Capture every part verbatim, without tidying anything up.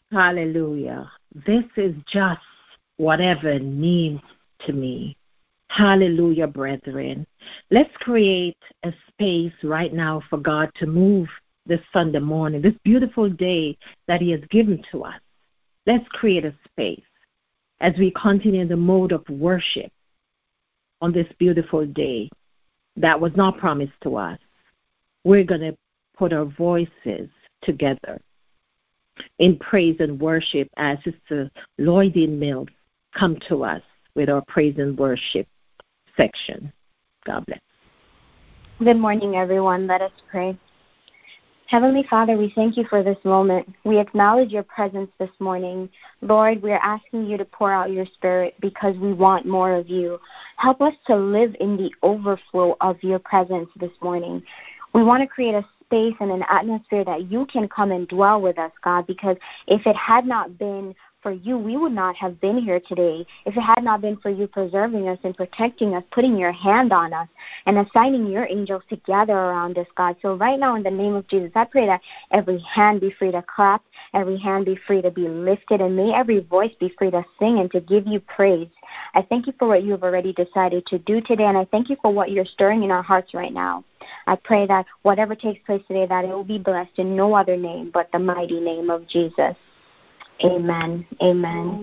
Hallelujah. This is just whatever it means to me. Hallelujah, brethren. Let's create a space right now for God to move this Sunday morning, this beautiful day that He has given to us. Let's create a space as we continue in the mode of worship on this beautiful day that was not promised to us. We're going to put our voices together in praise and worship as Sister Lloydine Mills come to us with our praise and worship section. God bless. Good morning, everyone. Let us pray. Heavenly Father, we thank you for this moment. We acknowledge your presence this morning. Lord, we are asking you to pour out your Spirit because we want more of you. Help us to live in the overflow of your presence this morning. We want to create a space and an atmosphere that you can come and dwell with us, God, because if it had not been for you, we would not have been here today. If it had not been for you preserving us and protecting us, putting your hand on us, and assigning your angels to gather around us, God. So right now, in the name of Jesus, I pray that every hand be free to clap, every hand be free to be lifted, and may every voice be free to sing and to give you praise. I thank you for what you have already decided to do today, and I thank you for what you're stirring in our hearts right now. I pray that whatever takes place today, that it will be blessed in no other name but the mighty name of Jesus. Amen. Amen.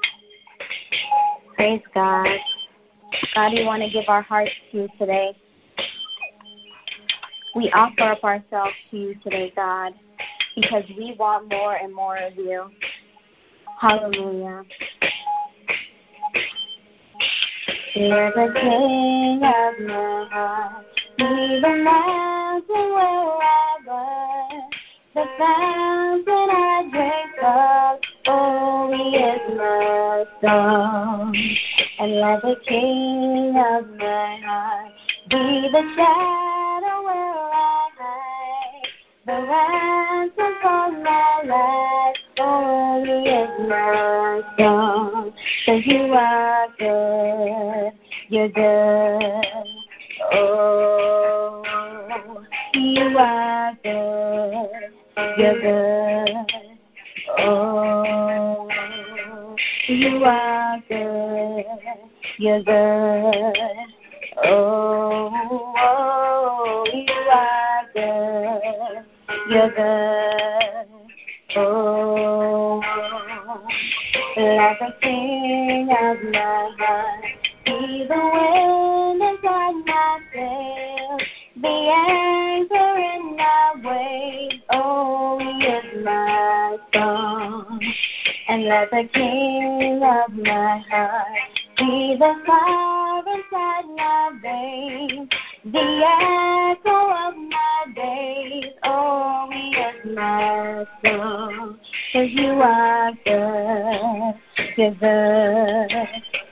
Praise God. God, we want to give our hearts to you today. We offer up ourselves to you today, God, because we want more and more of you. Hallelujah. You're the King of my heart. Be the mountain wherever, the fountain I drink of. Oh, He is my song. And let the King of my heart be the shadow where I hide, the ransom for my life. Oh, He is my song. 'Cause you are good, you're good. Oh, you are good, you're good. Oh, you are good, you're good. Oh, oh, you are good, you're good. Oh, like the King of my heart, be the wind inside my sails, the anchor in my waves. Oh, He is my song. And let the King of my heart be the fire inside my veins, the echo of my days. Oh, He is my song. 'Cause you are good, you're good.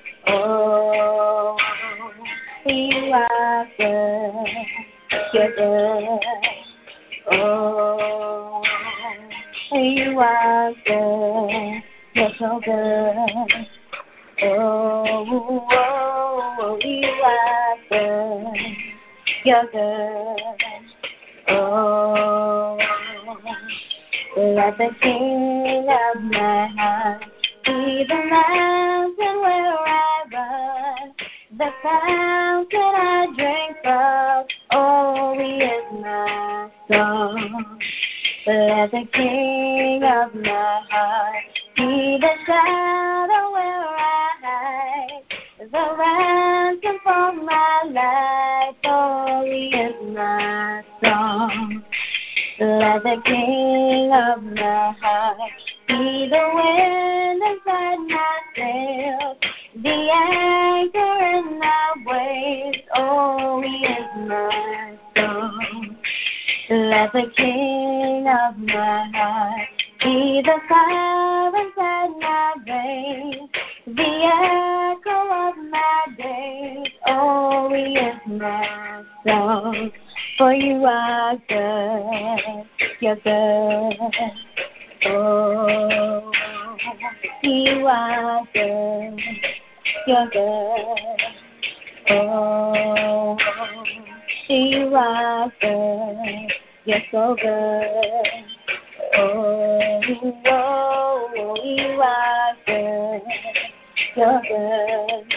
Oh, you are good, you're good. Oh, you are good, you're so good. Oh, oh, you are good, you're good. Oh, let the King of my heart be the mountain where I run, the fountain I drink of. Oh, He is my song. Let the King of my heart be the shadow where I hide, the ransom for my life. Oh, He is my song. Let the King of my heart be the wind inside my sails, the anchor in my waves. Oh, He is my song. Let the King of my heart be the fire inside my veins, the echo of my days. Oh, He is my song. For you are good, you're good. Oh, you are good, you're good. Oh, you are good, you're so good. Oh, oh, you're good.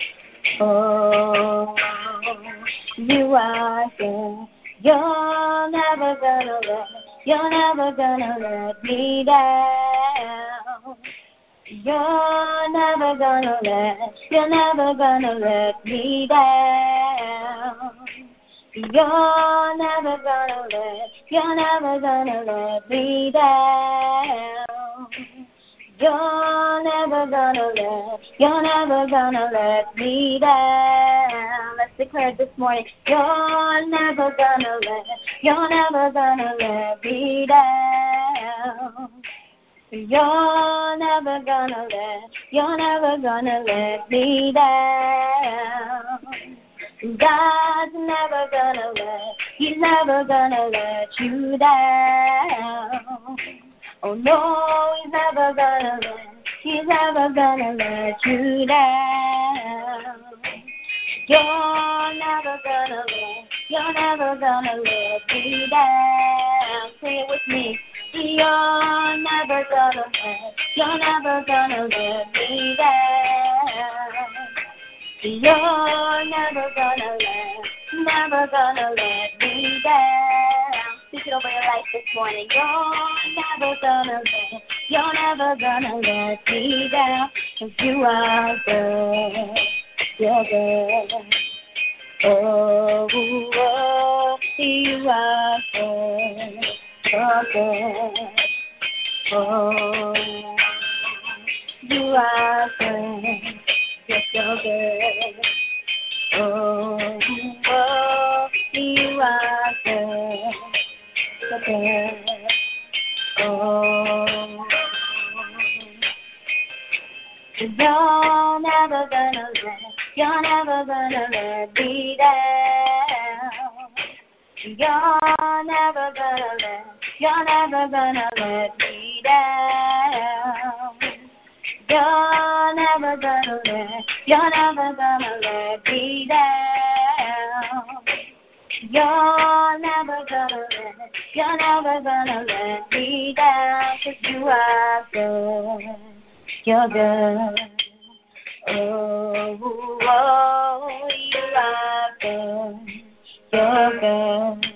Oh, you are good. You're never gonna let, you're never gonna let me down. You're never gonna let, you're never gonna let me down. You're never gonna let, you're never gonna let me down. You're never gonna let, you're never gonna let me down. Let's declare it this morning. You're never gonna let, you're never gonna let me down. You're never gonna let, you're never gonna let me down. God's never gonna let, He's never gonna let you down. Oh no, He's never gonna let, He's never gonna let you down. You're never gonna let, you're never gonna let me down. Say it with me. You're never gonna let, you're never gonna let me down. You're never gonna let, never gonna let me down. Speak it over your life this morning. You're never gonna let, you're never gonna let me down. 'Cause you are good, you're good. Oh, oh, you are good, you're good. Oh, you are good. You're so good. Oh, oh, you are good. So good. Oh, you're never gonna let, you're never gonna let me down. You're never gonna let, you're never gonna let me down. You're never gonna let, you're never gonna let me down. You're never gonna let, you're never gonna let me down. 'Cause you are good, you're good. Oh, oh, you are good, you're good.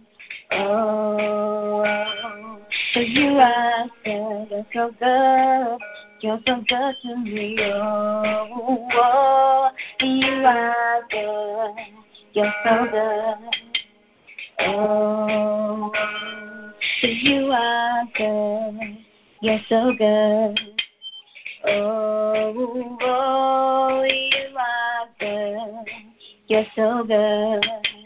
Oh, 'cause you are good, you're so good. You're so good to me, oh, oh, you are good, you're so good, oh, 'cause you are good, you're so good, oh, oh, you are good, you're so good,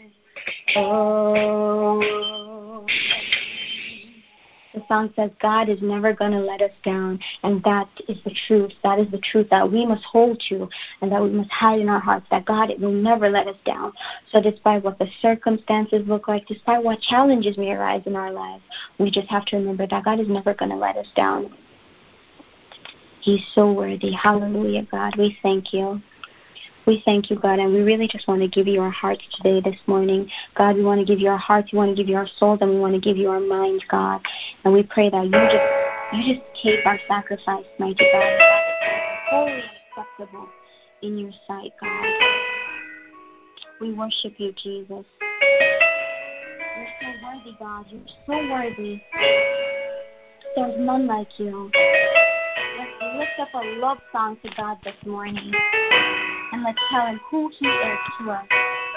oh. The song says God is never going to let us down, and that is the truth. That is the truth that we must hold to and that we must hide in our hearts, that God will never let us down. So despite what the circumstances look like, despite what challenges may arise in our lives, we just have to remember that God is never going to let us down. He's so worthy. Hallelujah, God. We thank you. We thank you, God, and we really just want to give you our hearts today, this morning. God, we want to give you our hearts, we want to give you our souls, and we want to give you our minds, God. And we pray that you just you just take our sacrifice, mighty God, holy and acceptable in your sight, God. We worship you, Jesus. You're so worthy, God. You're so worthy. There's none like you. Let's lift up a love song to God this morning. And let's tell him who he is to us.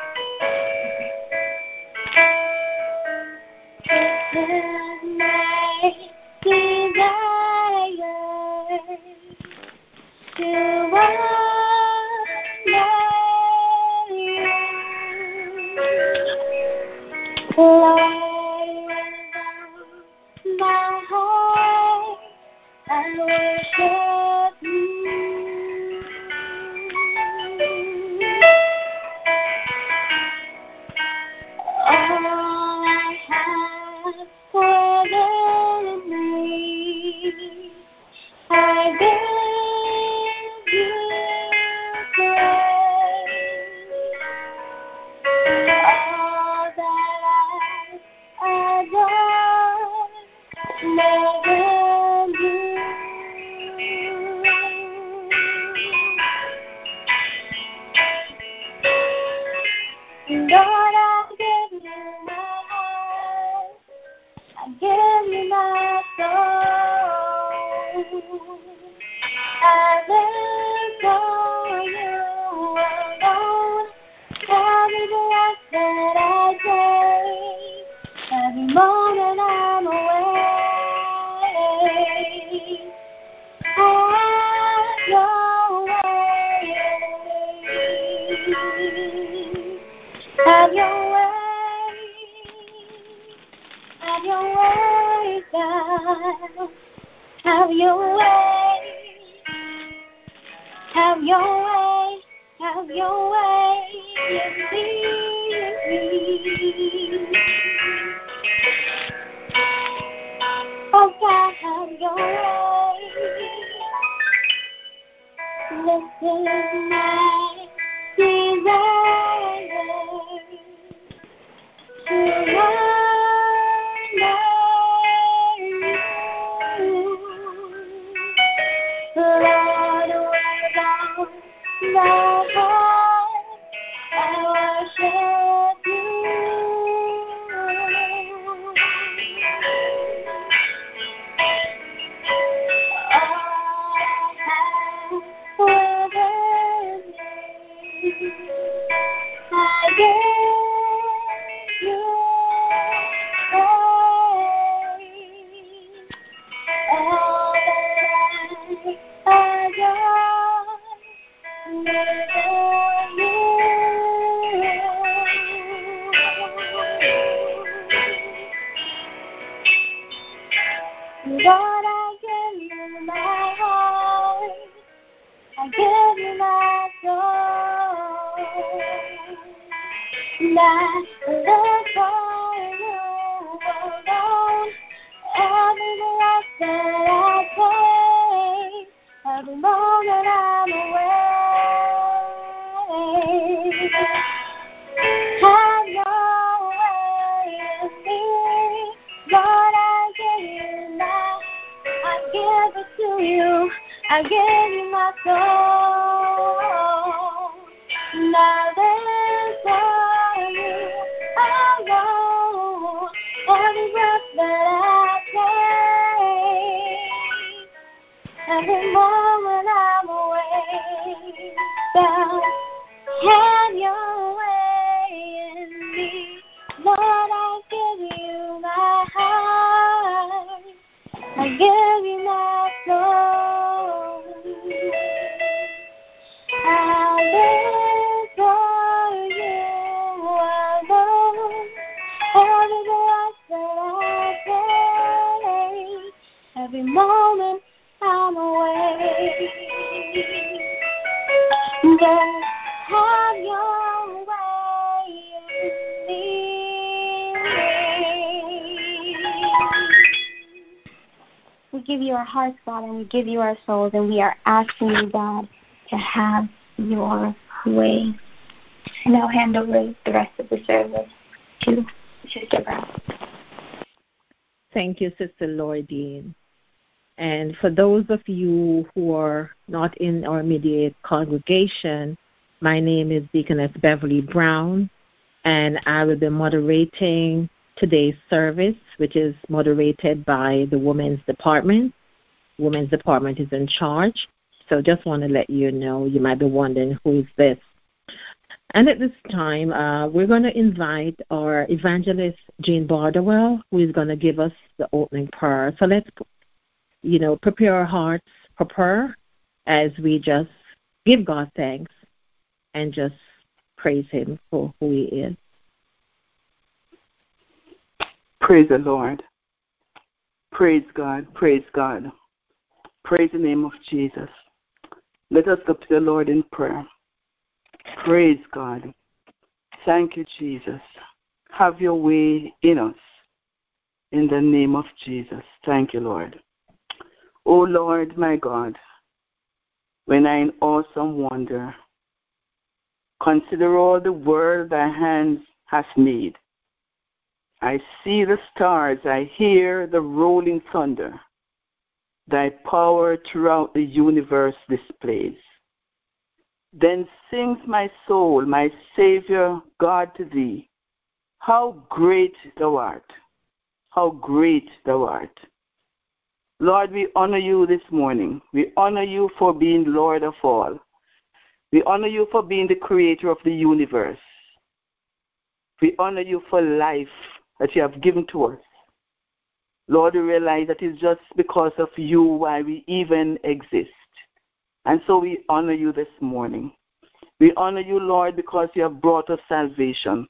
This is my desire to honor you. Lord, with my heart I worship you. All I have within me, I give you praise. All that I adore, never do. I live for you alone. Every breath that I take, every moment I'm awake. Have your way. Have your way. Have your way, God. Have your way. Have your way. Have your way in me. Oh God, have your way. This is my desire to honor you. Lord, without the heart, I worship you. I give you praise. All that I adore, Lord, I give you my heart. I give you my soul. I live for you alone. Every breath that I take, every moment I'm awake. Have your way in me. Lord, I give you my, I give it to you. I give you my soul. Now live for you alone. Every breath that I take, every moment I'm awake. God, have your way in me. Lord, I give you my heart. I give you my soul. I live for you alone. Every breath that I take, every moment I'm awake. Just have your way in me. We give you our hearts, God, and we give you our souls, and we are asking you, God, to have your way. And I'll hand over the rest of the service to Sister Brown. Thank you, Sister Lordine. And for those of you who are not in our immediate congregation, my name is Deaconess Beverly Brown, and I will be moderating today's service, which is moderated by the Women's Department. Women's Department is in charge. So just want to let you know, you might be wondering, who is this? And at this time, uh, we're going to invite our evangelist, Jean Bardwell, who is going to give us the opening prayer. So let's, you know, prepare our hearts for prayer as we just give God thanks and just praise him for who he is. Praise the Lord. Praise God. Praise God. Praise the name of Jesus. Let us go to the Lord in prayer. Praise God. Thank you, Jesus. Have your way in us. In the name of Jesus. Thank you, Lord. O Lord, my God, when I in awesome wonder consider all the world thy hands hast made, I see the stars, I hear the rolling thunder, thy power throughout the universe displays. Then sings my soul, my Savior God, to thee, how great thou art, how great thou art. Lord, we honor you this morning. We honor you for being Lord of all. We honor you for being the creator of the universe. We honor you for life that you have given to us. Lord, we realize that it's just because of you why we even exist. And so we honor you this morning. We honor you, Lord, because you have brought us salvation.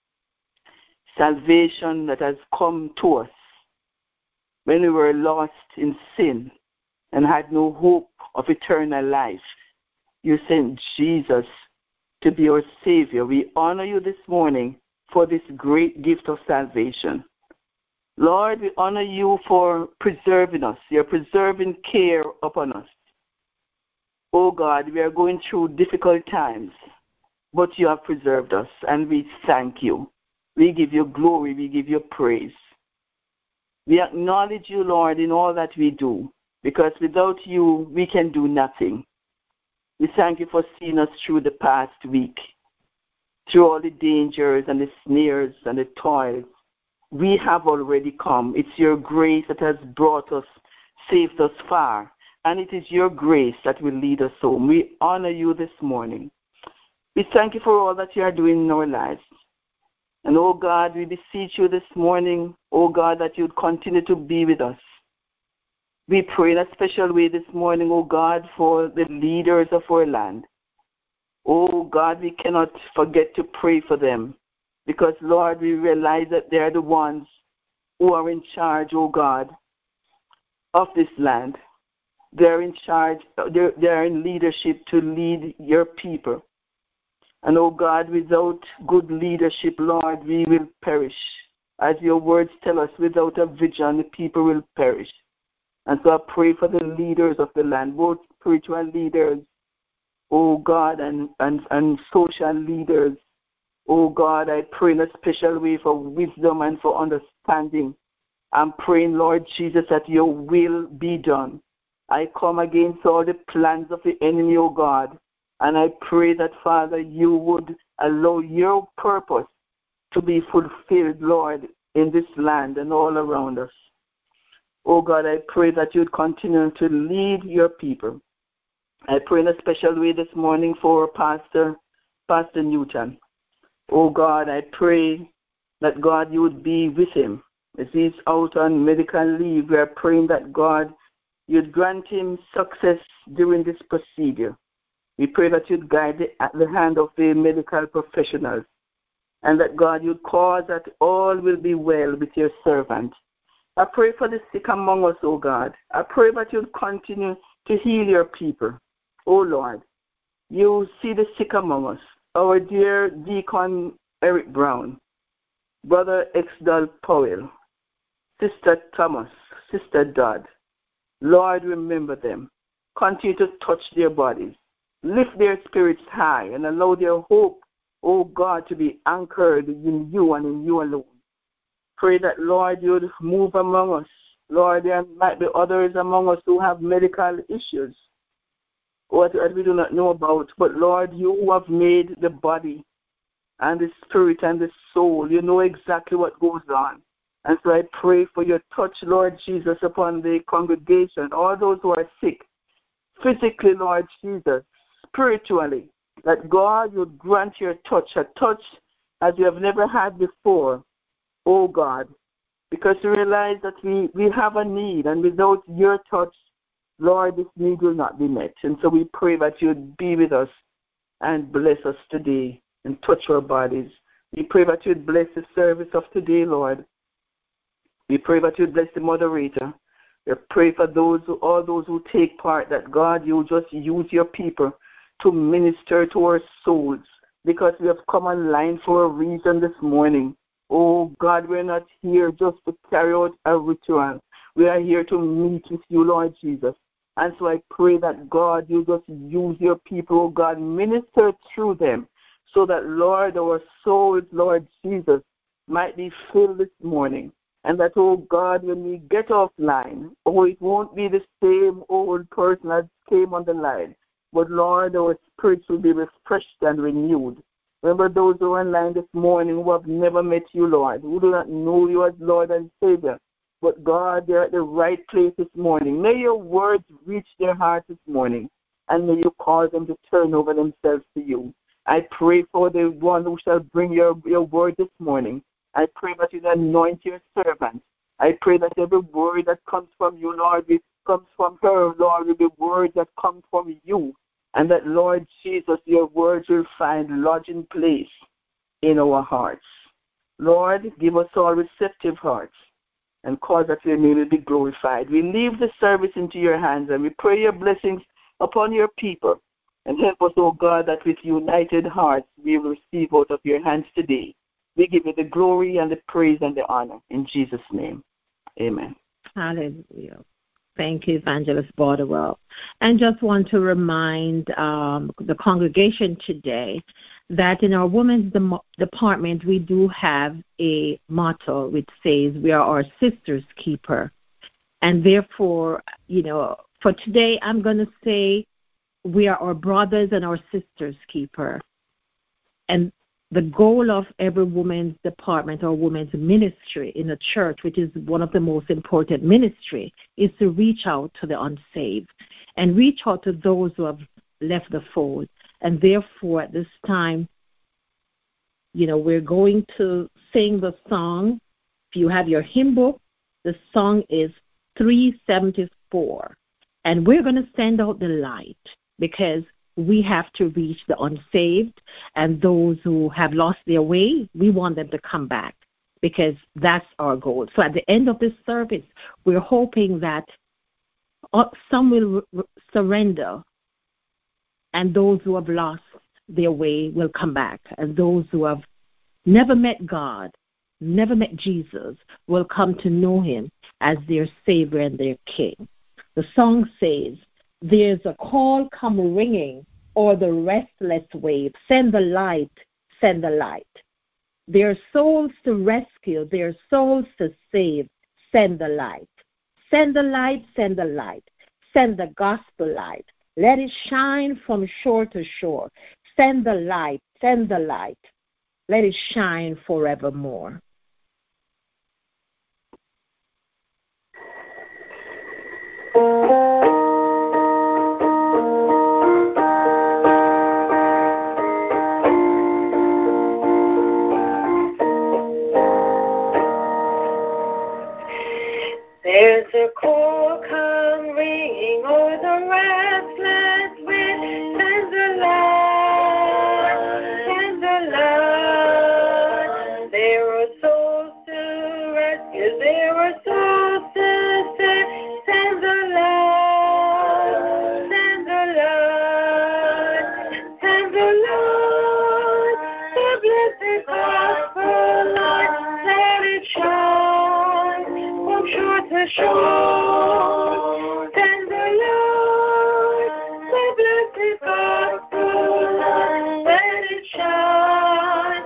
Salvation that has come to us when we were lost in sin and had no hope of eternal life. You sent Jesus to be our Savior. We honor you this morning for this great gift of salvation. Lord, we honor you for preserving us, your preserving care upon us. Oh God, we are going through difficult times, but you have preserved us, and we thank you. We give you glory, we give you praise. We acknowledge you, Lord, in all that we do, because without you, we can do nothing. We thank you for seeing us through the past week, through all the dangers and the snares and the toils. We have already come. It's your grace that has brought us, saved us far, and it is your grace that will lead us home. We honor you this morning. We thank you for all that you are doing in our lives. And, oh God, we beseech you this morning, oh God, that you would continue to be with us. We pray in a special way this morning, oh God, for the leaders of our land. Oh God, we cannot forget to pray for them because, Lord, we realize that they are the ones who are in charge, oh God, of this land. They're in charge, they're, they're in leadership to lead your people. And, oh God, without good leadership, Lord, we will perish. As your words tell us, without a vision, the people will perish. And so I pray for the leaders of the land, both spiritual leaders, oh God, and, and, and social leaders. Oh God, I pray in a special way for wisdom and for understanding. I'm praying, Lord Jesus, that your will be done. I come against all the plans of the enemy, oh God, and I pray that, Father, you would allow your purpose to be fulfilled, Lord, in this land and all around us. Oh God, I pray that you'd continue to lead your people. I pray in a special way this morning for Pastor, Pastor Newton. Oh God, I pray that, God, you would be with him. As he's out on medical leave, we are praying that, God, you'd grant him success during this procedure. We pray that you'd guide the, at the hand of the medical professionals, and that, God, you'd cause that all will be well with your servant. I pray for the sick among us, oh God. I pray that you'd continue to heal your people. Oh Lord, you see the sick among us. Our dear Deacon Eric Brown, Brother Exdal Powell, Sister Thomas, Sister Dodd. Lord, remember them. Continue to touch their bodies. Lift their spirits high and allow their hope, oh God, to be anchored in you and in you alone. Pray that, Lord, you would move among us. Lord, there might be others among us who have medical issues, what we do not know about. But, Lord, you who have made the body and the spirit and the soul, you know exactly what goes on. And so I pray for your touch, Lord Jesus, upon the congregation, all those who are sick, physically, Lord Jesus, spiritually, that God would grant your touch, a touch as you have never had before, oh God, because we realize that we, we have a need, and without your touch, Lord, this need will not be met. And so we pray that you'd be with us and bless us today and touch our bodies. We pray that you'd bless the service of today, Lord. We pray that you'd bless the moderator. We pray for those who, all those who take part, that, God, you just use your people to minister to our souls, because we have come online for a reason this morning. Oh, God, we're not here just to carry out a ritual. We are here to meet with you, Lord Jesus. And so I pray that, God, you just use your people, oh God, minister through them, so that, Lord, our souls, Lord Jesus, might be filled this morning. And that, oh God, when we get offline, oh, it won't be the same old person that came on the line. But, Lord, our spirits will be refreshed and renewed. Remember those who are online this morning who have never met you, Lord, who do not know you as Lord and Savior. but God, they're at the right place this morning. May your words reach their hearts this morning, and may you cause them to turn over themselves to you. I pray for the one who shall bring your, your word this morning. I pray that you anoint your servant. I pray that every word that comes from you, Lord, comes from her, Lord, will be words that come from you. And that, Lord Jesus, your words will find lodging place in our hearts. Lord, give us all receptive hearts and cause that your name will be glorified. We leave the service into your hands, and we pray your blessings upon your people. And help us, oh God, that with united hearts we will receive out of your hands today. We give you the glory and the praise and the honor. In Jesus' name, amen. Hallelujah. Thank you, Evangelist Bardwell. And just want to remind um, the congregation today that in our women's de- department, we do have a motto which says, we are our sister's keeper. And therefore, you know, for today, I'm going to say, we are our brothers and our sisters' keeper. And the goal of every women's department or women's ministry in a church, which is one of the most important ministry, is to reach out to the unsaved and reach out to those who have left the fold. And therefore, at this time, you know, we're going to sing the song. If you have your hymn book, the song is three seventy-four. And we're going to send out the light, because we have to reach the unsaved and those who have lost their way. We want them to come back, because that's our goal. So at the end of this service, we're hoping that some will re- surrender, and those who have lost their way will come back. And those who have never met God, never met Jesus, will come to know him as their Savior and their King. The song says, there's a call come ringing o'er the restless wave. Send the light, send the light. There are souls to rescue, there are souls to save. Send the light. Send the light, send the light. Send the gospel light. Let it shine from shore to shore. Send the light, send the light. Let it shine forevermore. There's a call come ringing o'er the restless wind. Send the light, send the light. There are souls to rescue, there are souls to save. Send the light, send the light, send the light. The blessed gospel light, let it shine from shore to shore. Send the light, the blessed gospel light, let it shine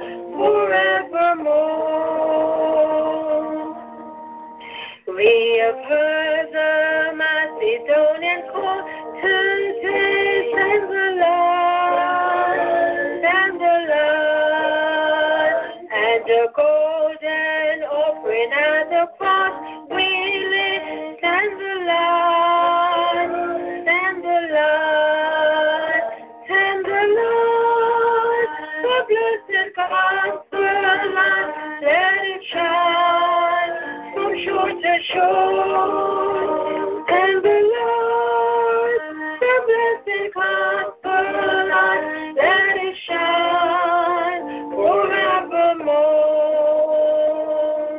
forevermore. We have heard the Macedonian call today. Send the light, send the light, and the golden offering at the cross we lay. Send the light, send the light, send the light, the blessed gospel light, let it shine from shore to shore. Send the light, the blessed gospel light, let it shine forevermore.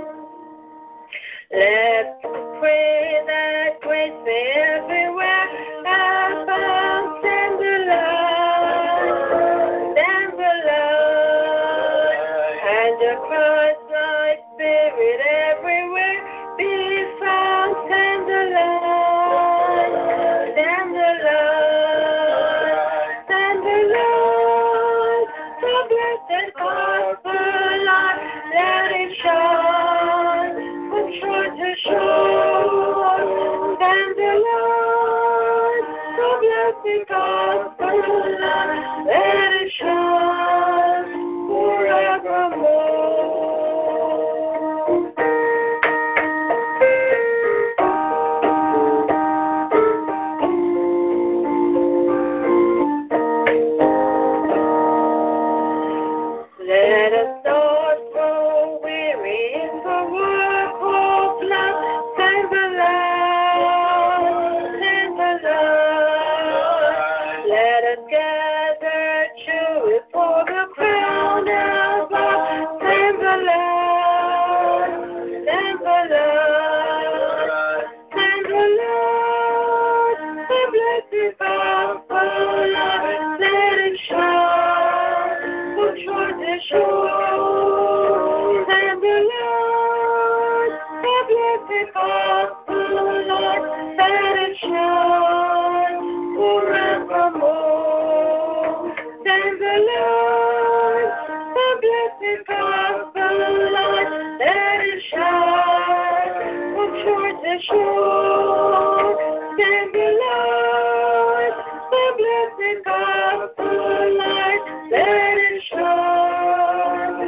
Let's pray that grace may everywhere abound. Send the light, send the light, and the Christ-like spirit everywhere be found. Send the light, send the light, send the light, the blessed gospel light, let it shine from shore to shore. Send the light, the blessed gospel light, let it shine forevermore. blessed God, for light, let it shine. For truth is sure, and the Lord, the blessed God, for light, let it shine forevermore. Thank the Lord, the blessed God, the light, let it shine. For truth is sure. Thank the Lord, the blessed God, the light, let it shine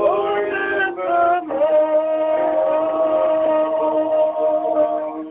forevermore.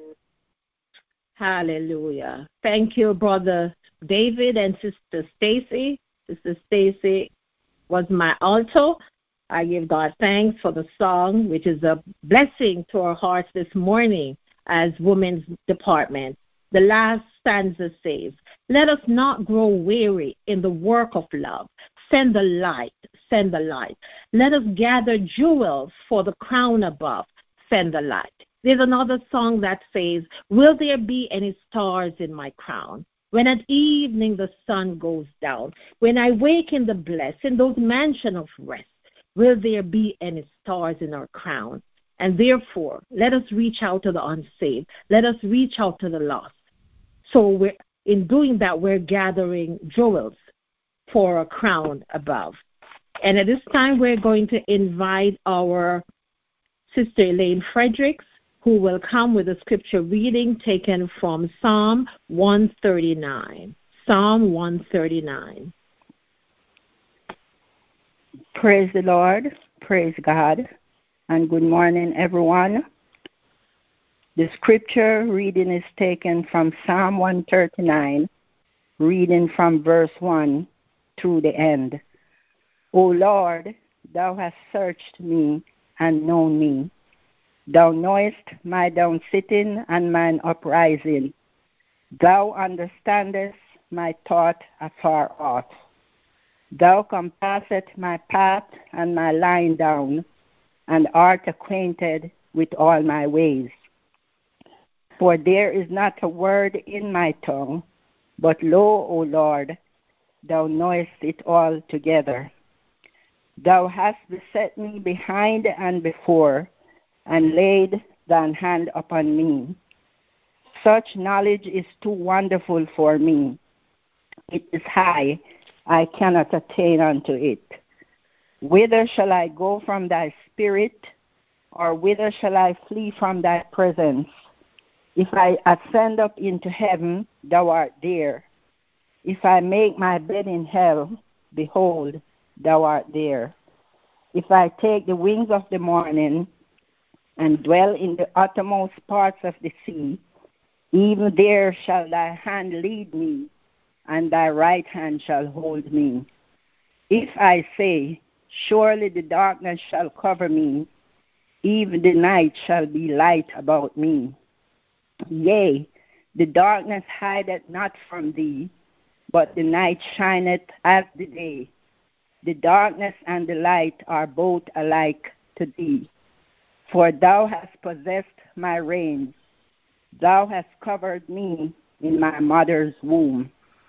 Hallelujah. Thank you, Brother David and Sister Stacy. Sister Stacy was my alto. I give God thanks for the song, which is a blessing to our hearts this morning as Women's Department. The last stanza says, let us not grow weary in the work of love. Send the light, send the light. Let us gather jewels for the crown above. Send the light. There's another song that says, will there be any stars in my crown? When at evening the sun goes down, when I wake in the blessed, in those mansions of rest, will there be any stars in our crown? And therefore, let us reach out to the unsaved. Let us reach out to the lost. So we're, in doing that, we're gathering jewels for a crown above. And at this time, we're going to invite our Sister Elaine Fredericks, who will come with a scripture reading taken from Psalm one thirty-nine. Psalm one thirty-nine. Praise the Lord. Praise God. And good morning, everyone. The scripture reading is taken from Psalm one thirty-nine, reading from verse one through the end. O Lord, thou hast searched me and known me. Thou knowest my down sitting and mine uprising. Thou understandest my thought afar off. Thou compassest my path and my lying down, and art acquainted with all my ways. For there is not a word in my tongue, but lo, O Lord, thou knowest it all together. Thou hast beset me behind and before, and laid thine hand upon me. Such knowledge is too wonderful for me. It is high, I cannot attain unto it. Whither shall I go from thy spirit, or whither shall I flee from thy presence? If I ascend up into heaven, thou art there. If I make my bed in hell, behold, thou art there. If I take the wings of the morning, and dwell in the uttermost parts of the sea, even there shall thy hand lead me, and thy right hand shall hold me. If I say, surely the darkness shall cover me, even the night shall be light about me. Yea, the darkness hideth not from thee, but the night shineth as the day. The darkness and the light are both alike to thee. For thou hast possessed my reins. Thou hast covered me in my mother's womb.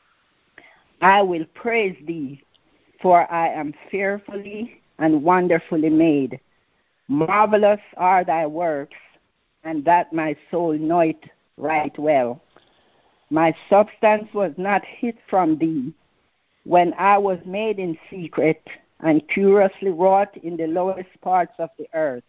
I will praise thee, for I am fearfully and wonderfully made. Marvelous are thy works, and that my soul knoweth right well. My substance was not hid from thee, when I was made in secret and curiously wrought in the lowest parts of the earth.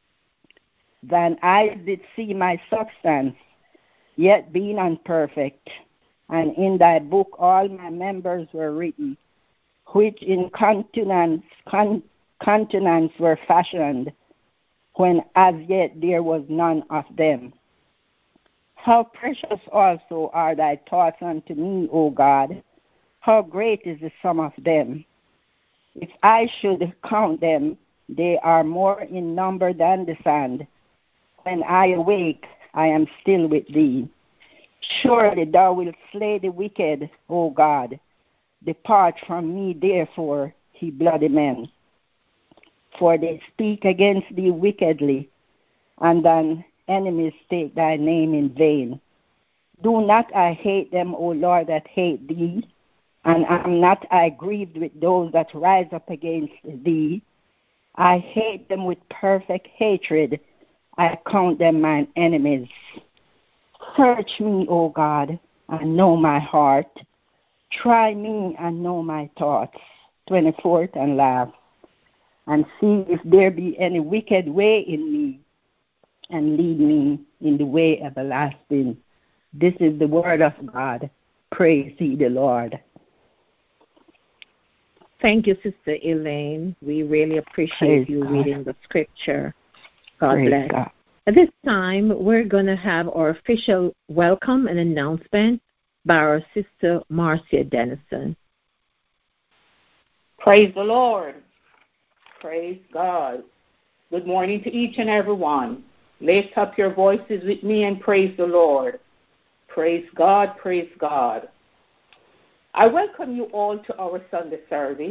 Thine eyes did see my substance, yet being unperfect, and in thy book all my members were written, which in countenance, con, countenance were fashioned, when as yet there was none of them. How precious also are thy thoughts unto me, O God! How great is the sum of them! If I should count them, they are more in number than the sand. When I awake, I am still with thee. Surely thou wilt slay the wicked, O God. Depart from me, therefore, ye bloody men. For they speak against thee wickedly, and thine enemies take thy name in vain. Do not I hate them, O Lord, that hate thee, and am not I grieved with those that rise up against thee? I hate them with perfect hatred. I count them mine enemies. Search me, O God, and know my heart. Try me and know my thoughts. twenty-fourth and last. And see if there be any wicked way in me, and lead me in the way everlasting. This is the word of God. Praise ye the Lord. Thank you, Sister Elaine. We really appreciate Praise you God. reading the scripture. God Praise bless. God. At this time, we're going to have our official welcome and announcement by our Sister Marcia Dennison. Praise the Lord. Praise God. Good morning to each and every one. Lift up your voices with me and praise the Lord. Praise God, praise God. I welcome you all to our Sunday service.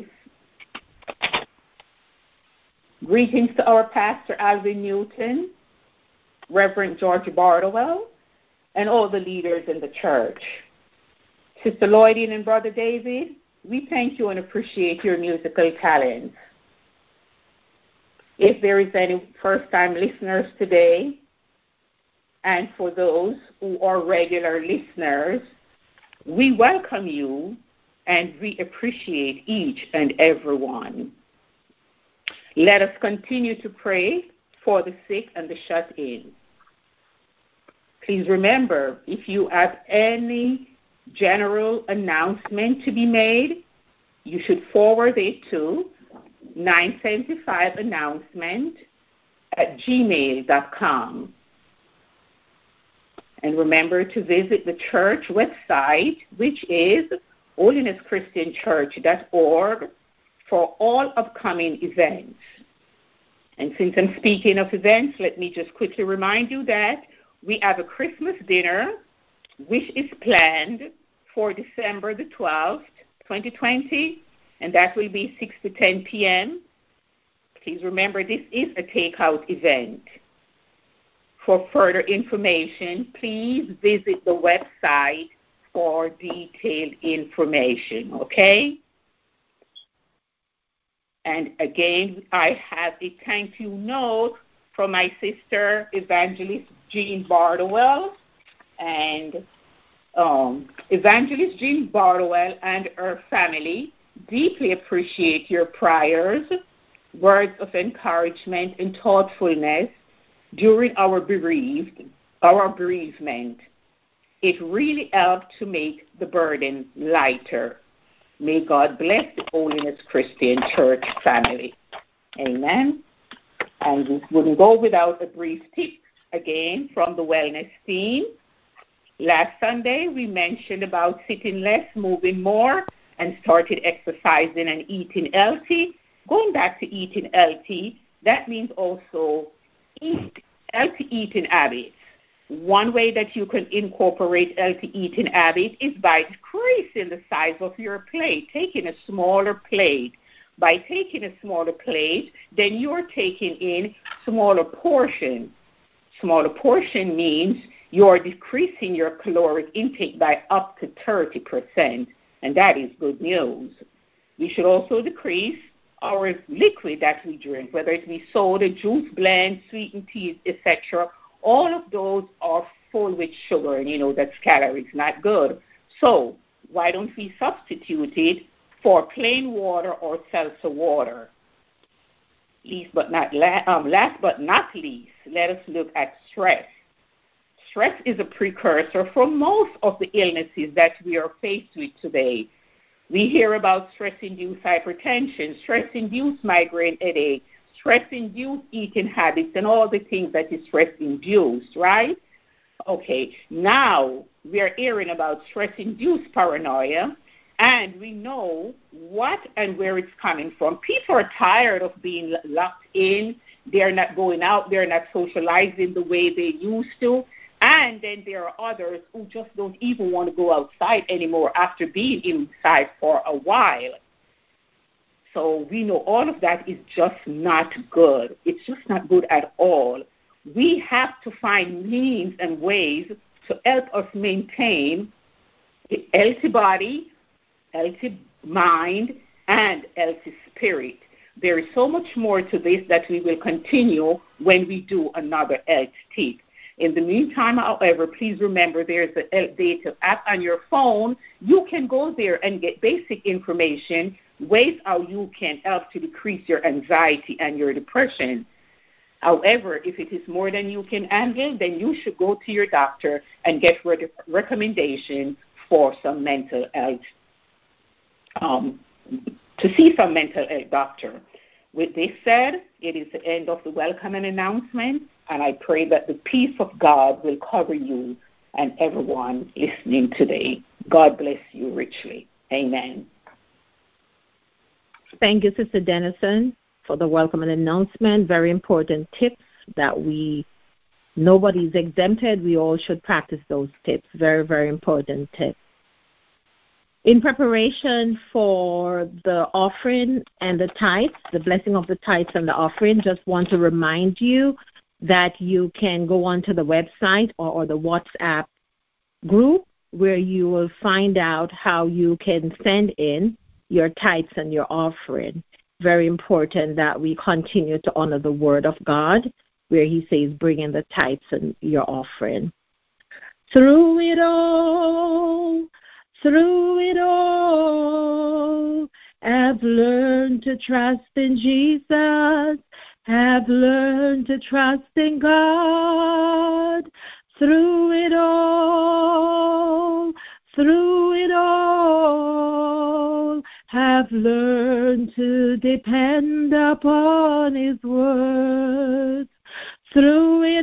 Greetings to our Pastor Alvin Newton, Reverend George Bardowell, and all the leaders in the church. Sister Lloydine and Brother David, we thank you and appreciate your musical talents. If there is any first-time listeners today, and for those who are regular listeners, we welcome you and we appreciate each and every one. Let us continue to pray for the sick and the shut-in. Please remember, if you have any general announcement to be made, you should forward it to nine seventy-five announcement at gmail dot com. And remember to visit the church website, which is holiness christian church dot org, for all upcoming events. And since I'm speaking of events, let me just quickly remind you that we have a Christmas dinner, which is planned for December the twelfth, twenty twenty, and that will be six to ten p.m. Please remember, this is a takeout event. For further information, please visit the website for detailed information, okay? And again, I have a thank you note from my sister, Evangelist Jean Bardowell. And um, Evangelist Jean Bardowell and her family deeply appreciate your prayers, words of encouragement, and thoughtfulness during our bereaved, our bereavement. It really helped to make the burden lighter. May God bless the Holiness Christian Church family. Amen. And this wouldn't go without a brief tip again from the wellness team. Last Sunday, we mentioned about sitting less, moving more, and started exercising and eating healthy. Going back to eating healthy, that means also eat healthy eating habits. One way that you can incorporate healthy eating habits is by decreasing the size of your plate, taking a smaller plate. By taking a smaller plate, then you're taking in smaller portions. Smaller portion means you're decreasing your caloric intake by up to thirty percent, and that is good news. We should also decrease our liquid that we drink, whether it be soda, juice blend, sweetened teas, et cetera. All of those are full with sugar, and you know that's calories, not good. So why don't we substitute it for plain water or seltzer water? Least but not la- um, last but not least, let us look at stress. Stress is a precursor for most of the illnesses that we are faced with today. We hear about stress-induced hypertension, stress-induced migraine headache, stress-induced eating habits, and all the things that is stress-induced, right? Okay, now we are hearing about stress-induced paranoia, and we know what and where it's coming from. People are tired of being locked in. They're not going out. They're not socializing the way they used to. And then there are others who just don't even want to go outside anymore after being inside for a while. So we know all of that is just not good. It's just not good at all. We have to find means and ways to help us maintain a healthy body, healthy mind, and healthy spirit. There is so much more to this that we will continue when we do another health tip. In the meantime, however, please remember there's a Health Data app on your phone. You can go there and get basic information, ways how you can help to decrease your anxiety and your depression. However, if it is more than you can handle, then you should go to your doctor and get re- recommendation for some mental health, um, to see some mental health doctor. With this said, it is the end of the welcome and announcement, and I pray that the peace of God will cover you and everyone listening today. God bless you richly. Amen. Thank you, Sister Dennison, for the welcome and announcement. Very important tips that we, nobody's exempted. We all should practice those tips. Very, very important tips. In preparation for the offering and the tithes, the blessing of the tithes and the offering, just want to remind you that you can go onto the website or, or the WhatsApp group where you will find out how you can send in your tithes and your offering. Very important that we continue to honor the word of God where he says bring in the tithes and your offering. Through it all, through it all, I've learned to trust in Jesus. I've learned to trust in God. Through it all, through it all, I've learned to depend upon his word. Through it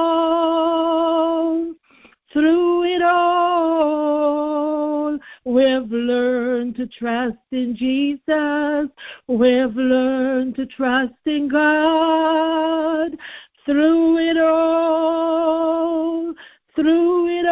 all, through it all, we've learned to trust in Jesus. We've learned to trust in God. Through it all, through it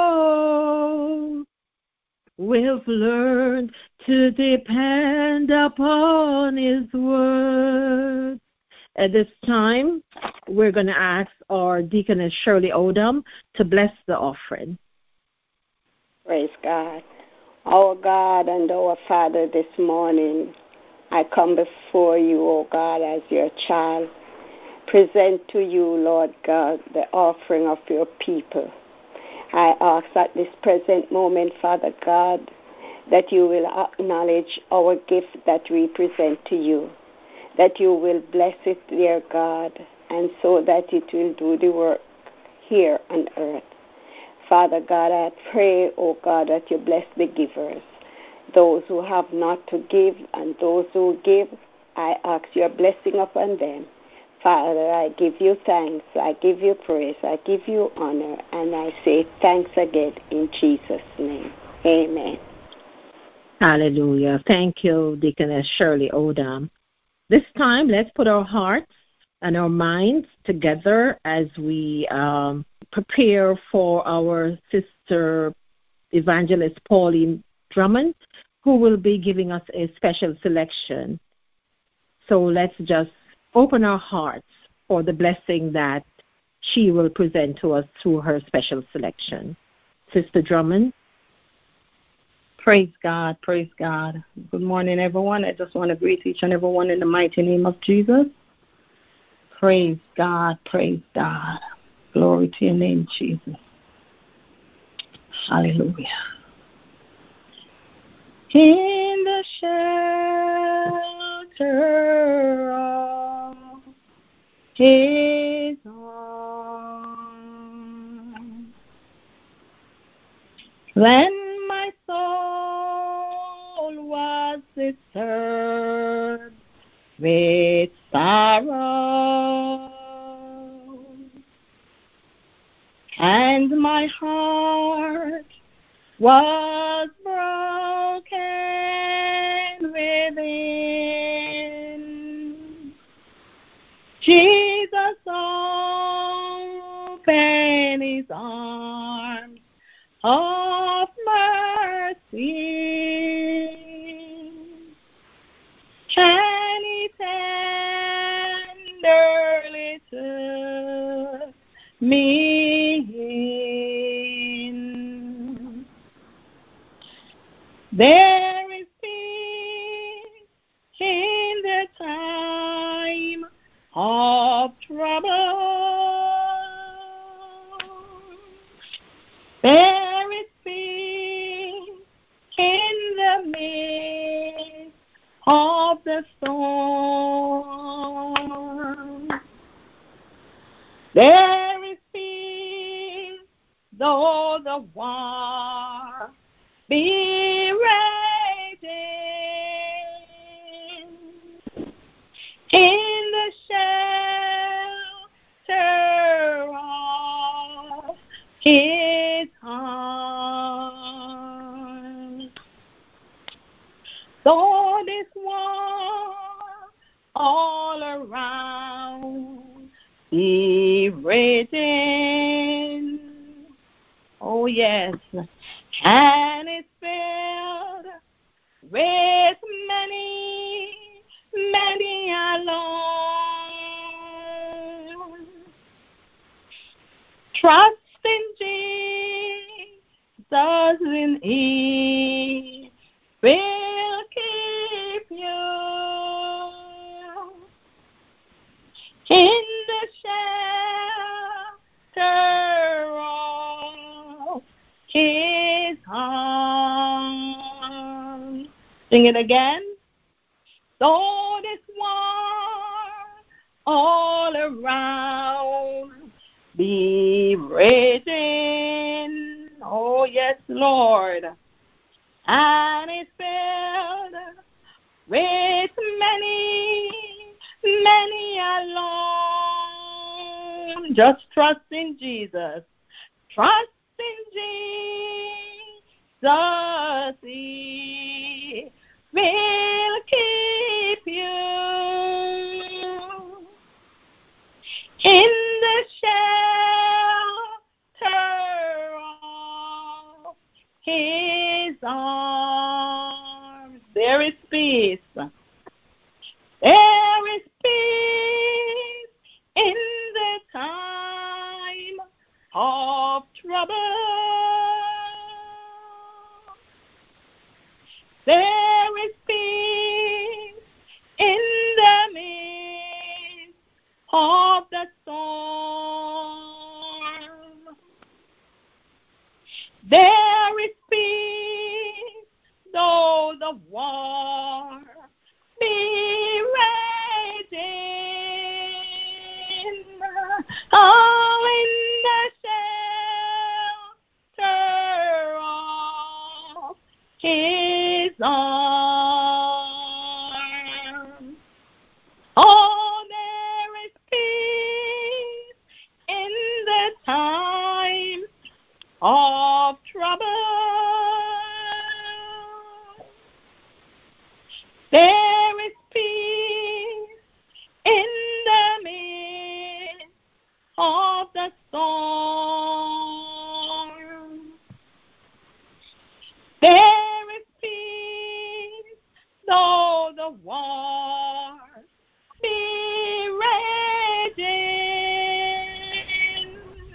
all, we've learned to depend upon his word. At this time, we're going to ask our Deaconess Shirley Odom to bless the offering. Praise God. Our God and our Father, this morning, I come before you, O God, as your child. Present to you, Lord God, the offering of your people. I ask at this present moment, Father God, that you will acknowledge our gift that we present to you, that you will bless it, dear God, and so that it will do the work here on earth. Father God, I pray, oh God, that you bless the givers, those who have not to give and those who give. I ask your blessing upon them. Father, I give you thanks, I give you praise, I give you honor, and I say thanks again in Jesus' name. Amen. Hallelujah. Thank you, Deaconess Shirley Odom. This time, let's put our hearts and our minds together as we um, prepare for our sister evangelist Pauline Drummond, who will be giving us a special selection. So let's just open our hearts for the blessing that she will present to us through her special selection. Sister Drummond. Praise God, praise God. Good morning, everyone. I just want to greet each and every one in the mighty name of Jesus. Praise God, praise God. Glory to your name, Jesus. Hallelujah. In the shelter of his arms, when my soul was disturbed with sorrow, and my heart was broken within, Jesus opened his arms of mercy, and he tenderly took me in. There is peace in the time of trouble. There is peace in the midst of the storm. There is peace though the war be raging. In the shelter of His arms. Though this war all around be raging, oh yes, and it's filled with many, many alone. Trust in Jesus, in He will keep you in the shelter of His arms. Sing it again. Though this war all around be raging, oh yes, Lord, and it's filled with many, many alone. Just trust in Jesus. Trust in Jesus. He will keep you in the shelter of His arms. There is peace. There is peace in the time of trouble. There is peace in the midst of the storm. There is peace though the war be raging. All in the shelter of His arms. Oh, there is peace in the time of trouble. There is peace in the midst of the storm. There is peace though the war be raging.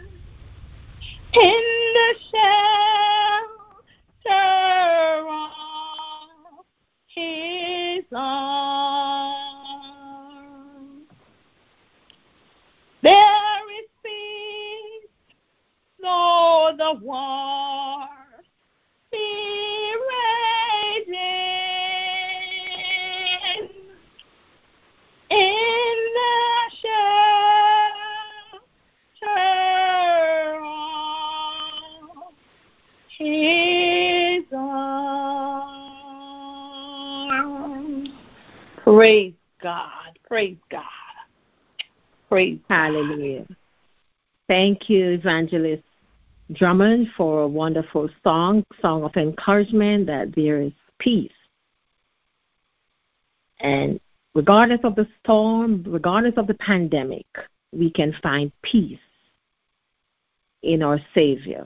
In the shelter of His arms. There is peace though the war be raging. In the shelter of His arms. Praise God. Praise God. Praise Hallelujah. Thank you, Evangelist Drummond, for a wonderful song, song of encouragement that there is peace. And regardless of the storm, regardless of the pandemic, we can find peace in our Savior.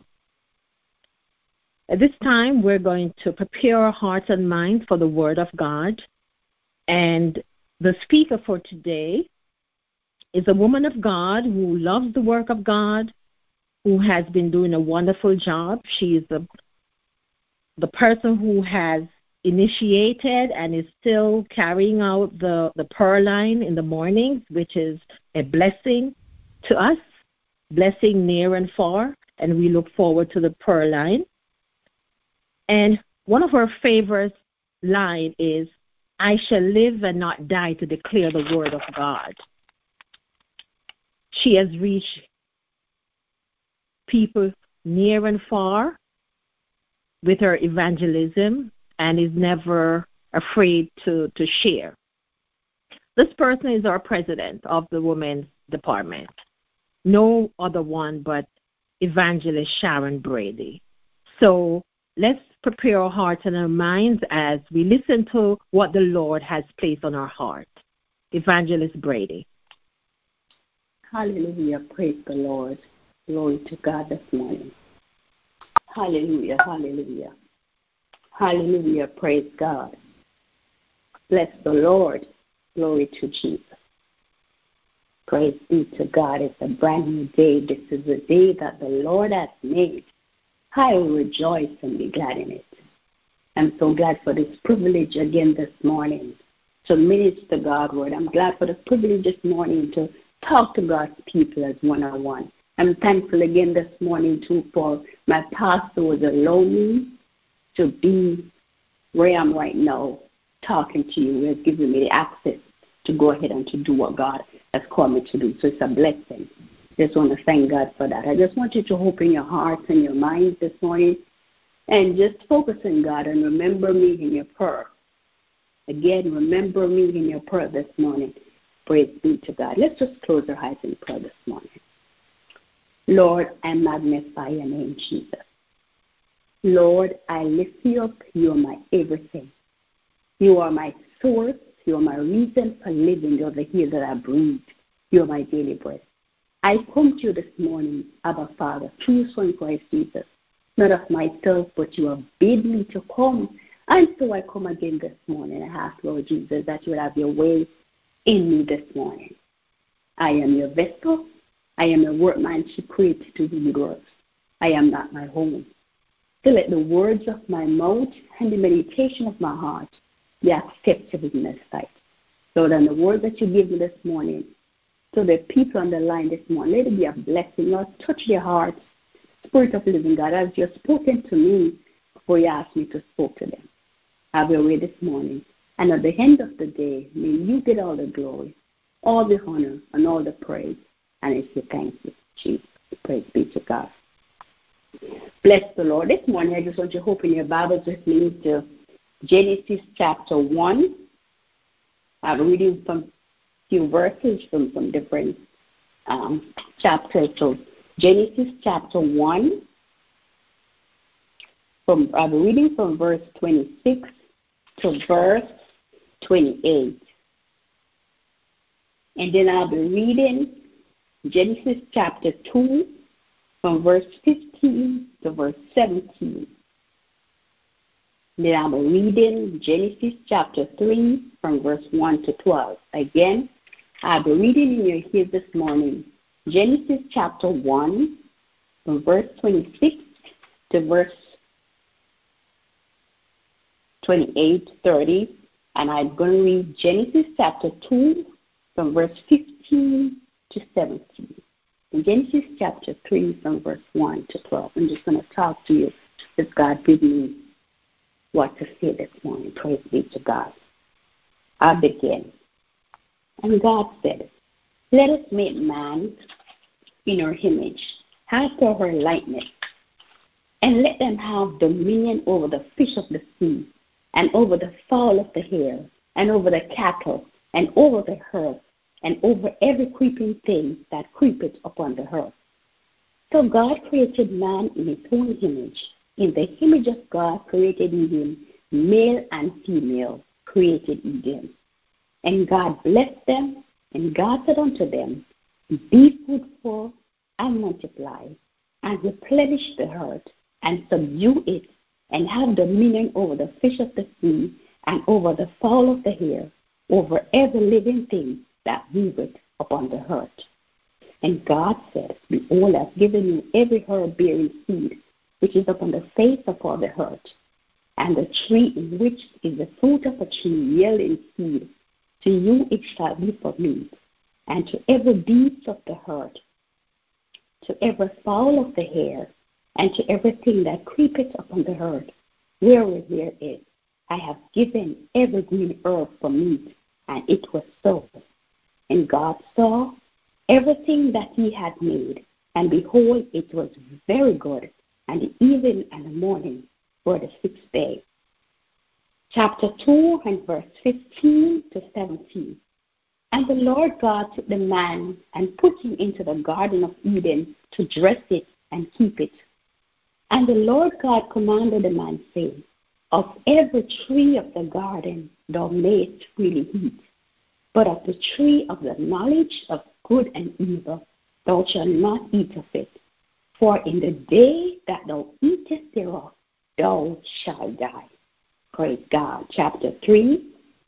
At this time, we're going to prepare our hearts and minds for the Word of God. And the speaker for today is a woman of God who loves the work of God, who has been doing a wonderful job. She is a the person who has initiated and is still carrying out the, the prayer line in the mornings, which is a blessing to us, blessing near and far, and we look forward to the prayer line. And one of our favorite lines is, I shall live and not die to declare the word of God. She has reached people near and far with her evangelism and is never afraid to, to share. This person is our president of the women's department. No other one but Evangelist Sharon Brady. So let's prepare our hearts and our minds as we listen to what the Lord has placed on our heart. Evangelist Brady. Hallelujah. Praise the Lord. Glory to God this morning. Hallelujah. Hallelujah. Hallelujah. Praise God. Bless the Lord. Glory to Jesus. Praise be to God. It's a brand new day. This is the day that the Lord has made. I will rejoice and be glad in it. I'm so glad for this privilege again this morning to minister God's word. I'm glad for the privilege this morning to talk to God's people as one-on-one. I'm thankful again this morning, too, for my pastor who has allowed me to be where I am right now, talking to you. He has given me the access to go ahead and to do what God has called me to do. So it's a blessing. Just want to thank God for that. I just want you to open your hearts and your minds this morning and just focus on God and remember me in your prayer. Again, remember me in your prayer this morning. Praise be to God. Let's just close our eyes in prayer this morning. Lord, I magnify your name, Jesus. Lord, I lift you up. You are my everything. You are my source. You are my reason for living. You are the air that I breathe. You are my daily bread. I come to you this morning, Abba Father, through your Son Christ Jesus, not of myself, but you have bid me to come. And so I come again this morning. I ask, Lord Jesus, that you will have your way in me this morning. I am your vessel. I am a workmanship created to do good works. I am not my own. So let the words of my mouth and the meditation of my heart be acceptable in thy sight. Lord, and the word that you give me this morning, so the people on the line this morning, let it be a blessing. Lord, touch their hearts. Spirit of the living God, as you have spoken to me before you asked me to speak to them. Have your way this morning. And at the end of the day, may you get all the glory, all the honor, and all the praise. And I say thank you, Jesus. Praise be to God. Bless the Lord. This morning, I just want you to open your Bibles with me to Genesis chapter one. I'm reading some few verses from some different um, chapters. So Genesis chapter one, from I'm reading from verse twenty-six to verse twenty-eight. And then I'll be reading Genesis chapter two, from verse fifteen to verse seventeen. Then I'm reading Genesis chapter three, from verse one to twelve. Again, I'll be reading in your ears this morning Genesis chapter one, from verse twenty-six to verse twenty-eight, thirty. And I'm going to read Genesis chapter two, from verse fifteen to seventeen. In Genesis chapter three, from verse one to twelve. I'm just going to talk to you as God gives me what to say this morning. Praise be to God. I begin. And God said, let us make man in our image, after our likeness, and let them have dominion over the fish of the sea, and over the fowl of the air, and over the cattle, and over the earth, and over every creeping thing that creepeth upon the earth. So God created man in his own image. In the image of God created he him, male and female created he them. And God blessed them, and God said unto them, be fruitful and multiply, and replenish the earth, and subdue it, and have dominion over the fish of the sea, and over the fowl of the air, over every living thing that moveth upon the earth. And God said, behold, I have given you every herb bearing seed, which is upon the face of all the earth, And the tree in which is the fruit of a tree yielding seed, to you it shall be for meat, and to every beast of the earth, to every fowl of the air, and to everything that creepeth upon the earth, wherever there is, I have given every green herb for meat. And it was so. And God saw everything that he had made, and behold, it was very good. And the evening and the morning were the sixth day. Chapter two and verse fifteen to seventeen. And the Lord God took the man and put him into the garden of Eden to dress it and keep it. And the Lord God commanded the man, saying, of every tree of the garden thou mayest freely eat, but of the tree of the knowledge of good and evil thou shalt not eat of it. For in the day that thou eatest thereof, thou shalt die. Praise God. Chapter three.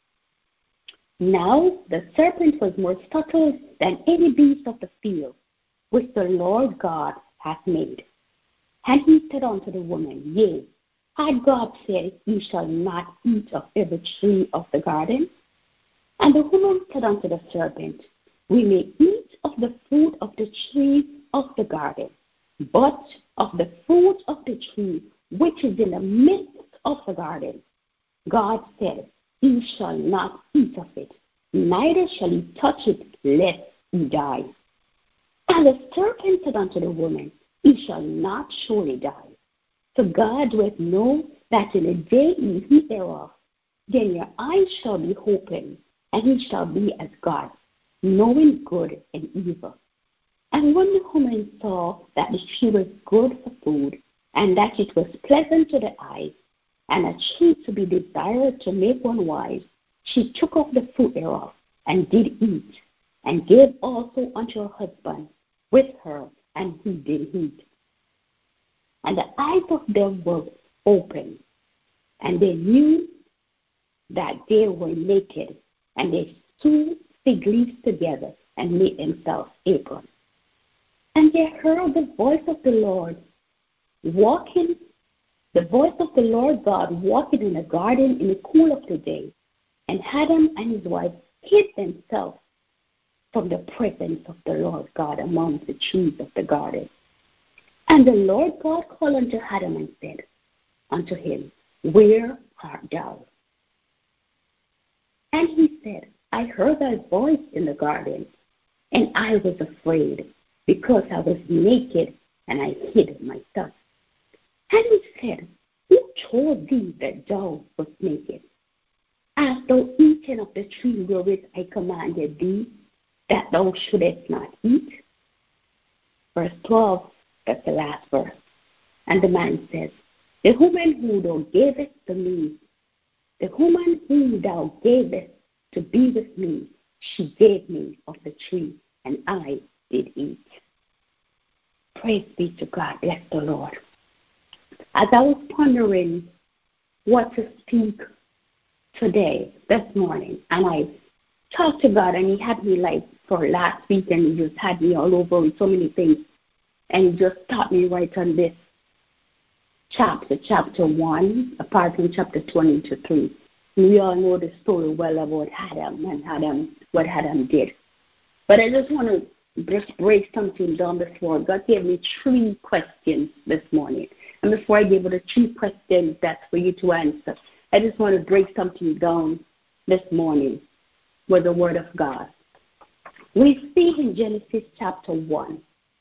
Now the serpent was more subtle than any beast of the field, which the Lord God hath made. And he said unto the woman, Yea, had God said, Ye shall not eat of every tree of the garden? And the woman said unto the serpent, We may eat of the fruit of the tree of the garden, but of the fruit of the tree which is in the midst of the garden, God said, Ye shall not eat of it, neither shall ye touch it, lest ye die. And the serpent said unto the woman, Ye shall not surely die. For God doth know that in the day ye eat thereof, then your eyes shall be opened, and ye shall be as God, knowing good and evil. And when the woman saw that the tree was good for food, and that it was pleasant to the eyes, and a tree to be desired to make one wise, she took of the fruit thereof, and did eat, and gave also unto her husband with her, and he did eat. And the eyes of them were opened, and they knew that they were naked, and they sewed fig leaves together and made themselves aprons. And they heard the voice of the Lord walking, the voice of the Lord God walking in the garden in the cool of the day. And Adam and his wife hid themselves from the presence of the Lord God among the trees of the garden. And the Lord God called unto Adam and said unto him, Where art thou? And he said, I heard thy voice in the garden, and I was afraid, because I was naked, and I hid myself. And he said, Who told thee that thou wast naked? Hast thou eaten of the tree wherewith I commanded thee, that thou shouldest not eat? Verse twelve. That's the last verse. And the man says, The woman who thou gavest to me, the woman whom thou gavest to be with me, she gave me of the tree, and I did eat. Praise be to God. Bless the Lord. As I was pondering what to speak today, this morning, and I talked to God, and he had me like for last week, and he just had me all over with so many things. And he just taught me right on this chapter, chapter one, apart from chapter twenty-three. We all know the story well about Adam and Adam, what Adam did. But I just want to just break something down before. God gave me three questions this morning. And before I give you the three questions that's for you to answer, I just want to break something down this morning with the Word of God. We see in Genesis chapter one,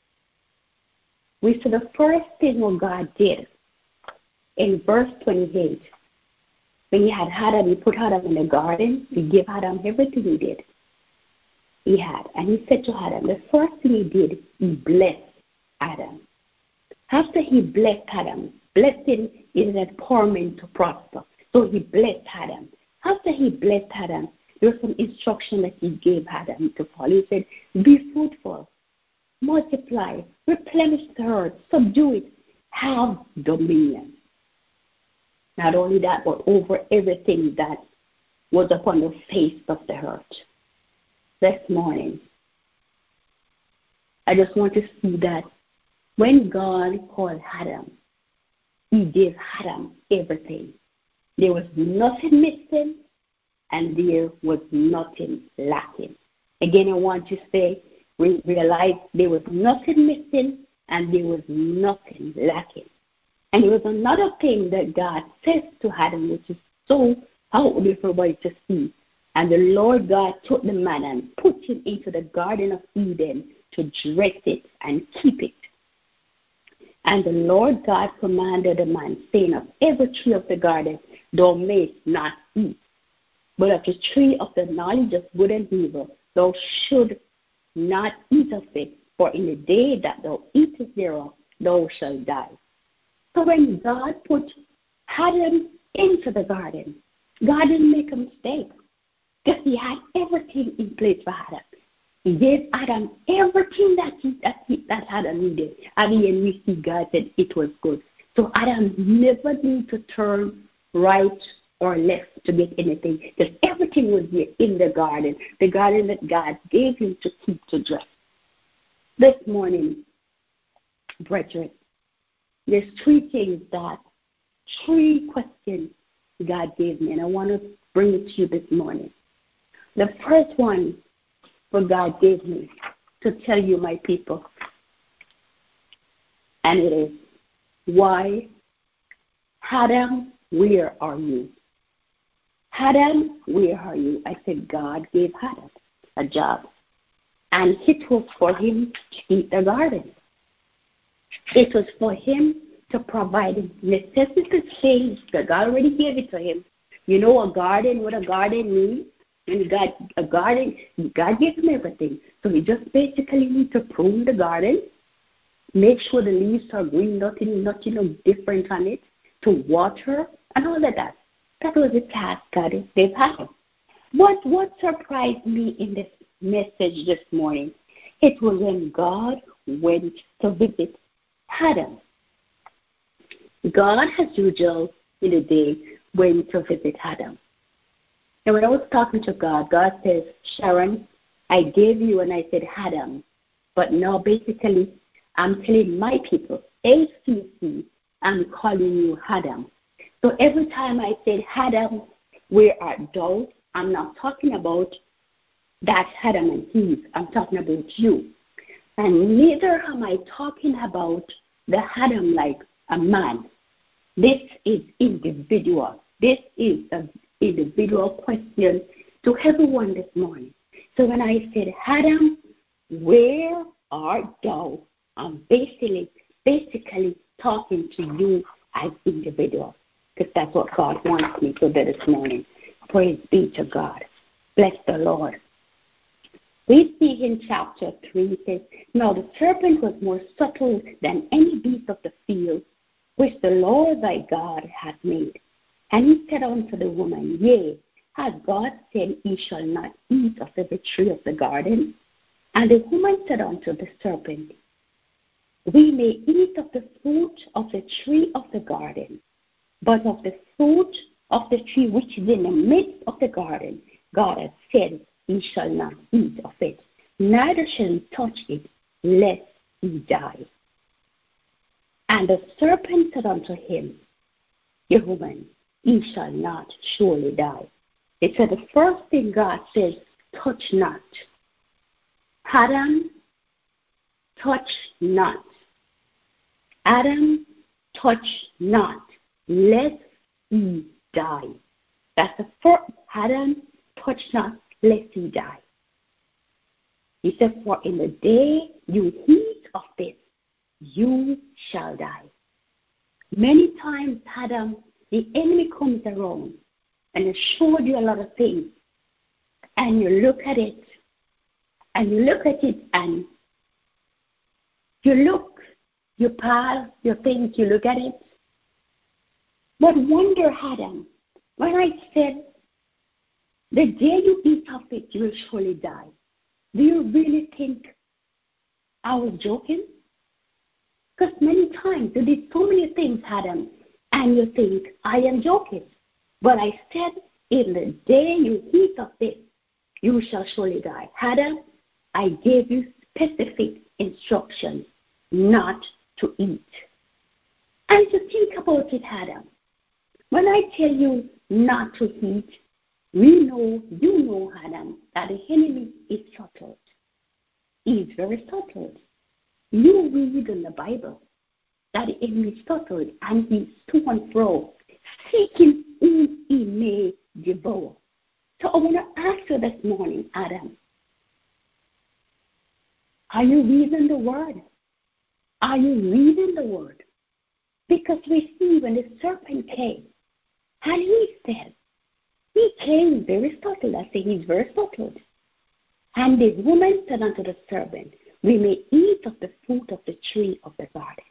we see the first thing what God did in verse twenty-eight. When he had Adam, he put Adam in the garden. He gave Adam everything he did. He had. And he said to Adam, the first thing he did, he blessed Adam. After he blessed Adam, blessing is an empowerment to prosper. So he blessed Adam. After he blessed Adam, there was some instruction that he gave Adam to follow. He said, be fruitful, multiply, replenish the earth, subdue it, have dominion. Not only that, but over everything that was upon the face of the earth. This morning, I just want to see that when God called Adam, he gave Adam everything. There was nothing missing, and there was nothing lacking. Again, I want to say, we realized there was nothing missing, and there was nothing lacking. And there was another thing that God says to Adam, which is so out there for everybody to see. And the Lord God took the man and put him into the Garden of Eden to dress it and keep it. And the Lord God commanded the man, saying, of every tree of the garden thou mayest not eat, but of the tree of the knowledge of good and evil thou should not eat of it, for in the day that thou eatest thereof thou shalt die. So when God put Adam into the garden, God didn't make a mistake, because he had everything in place for Adam. He gave Adam everything that he, that, he, that Adam needed. At the end, we see God said it was good. So Adam never needed to turn right or left to get anything, because everything was there in the garden, the garden that God gave him to keep, to dress. This morning, brethren, there's three things that, three questions God gave me, and I want to bring it to you this morning. The first one, what God gave me to tell you, my people, and it is, why, Adam, where are you? Adam, where are you? I said, God gave Adam a job, and it was for him to eat the garden. It was for him to provide necessary things that God already gave it to him. You know a garden, what a garden means? And God, a garden, God gave him everything. So he just basically needs to prune the garden, make sure the leaves are green, nothing, nothing different on it, to water, and all of that. That was the task God gave him. What, what surprised me in this message this morning, it was when God went to visit Adam. God, as usual, in the day, went to visit Adam. And when I was talking to God, God says, Sharon, I gave you, and I said Adam. But now basically, I'm telling my people, A C C, I'm calling you Adam. So every time I said, Adam, where art thou? I'm not talking about that Adam and Eve. I'm talking about you. And neither am I talking about the Adam like a man. This is individual. This is an individual question to everyone this morning. So when I said, Adam, where art thou? I'm basically, basically talking to you as individuals, because that's what God wants me to do this morning. Praise be to God. Bless the Lord. We see in chapter three, it says, now the serpent was more subtle than any beast of the field, which the Lord thy God hath made. And he said unto the woman, yea, has God said, ye shall not eat of every tree of the garden? And the woman said unto the serpent, we may eat of the fruit of the tree of the garden, but of the fruit of the tree which is in the midst of the garden, God hath said, ye shall not eat of it, neither shall ye touch it, lest ye die. And the serpent said unto him, ye woman, ye shall not surely die. It said the first thing God says, touch not. Adam, touch not. Adam, touch not, lest he die. That's the first. Adam, touch not, lest he die. He said, for in the day you eat of it, you shall die. Many times, Adam, the enemy comes around and it showed you a lot of things. And you look at it, and you look at it, and you look, you pause, you think, you look at it. But wonder, Adam, when I said, the day you eat of it, you will surely die, do you really think I was joking? Because many times you did so many things, Adam, and you think I am joking. But I said, in the day you eat of it, you shall surely die. Adam, I gave you specific instructions not to eat. And to think about it, Adam, When I tell you not to eat, we know, you know, Adam, that the enemy is subtle. He is very subtle. You read in the Bible that the enemy is subtle and he's to and fro, seeking whom he may devour. So I want to ask you this morning, Adam, are you reading the Word? Are you reading the Word? Because we see when the serpent came, and he said, he came very subtle. I say he's very subtle. And the woman said unto the serpent, we may eat of the fruit of the tree of the garden.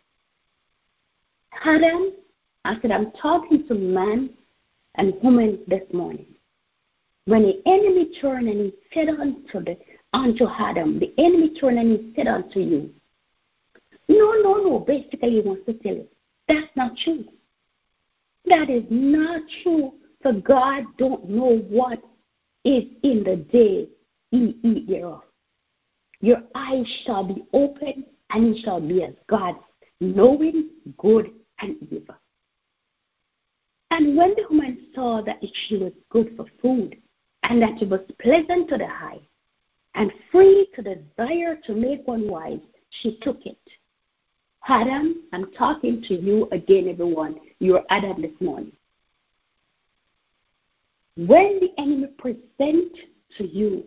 Adam, I said, I'm talking to man and woman this morning. When the enemy turned and he said unto, the, unto Adam, the enemy turned and he said unto you, no, no, no, basically he wants to tell you, that's not true. That is not true, for God don't know what is in the day he eat thereof. Your eyes shall be open, and he shall be as God, knowing good and evil. And when the woman saw that the tree was good for food, and that it was pleasant to the eye, and free to desire to make one wise, she took it. Adam, I'm talking to you again, everyone. You're Adam this morning. When the enemy presents to you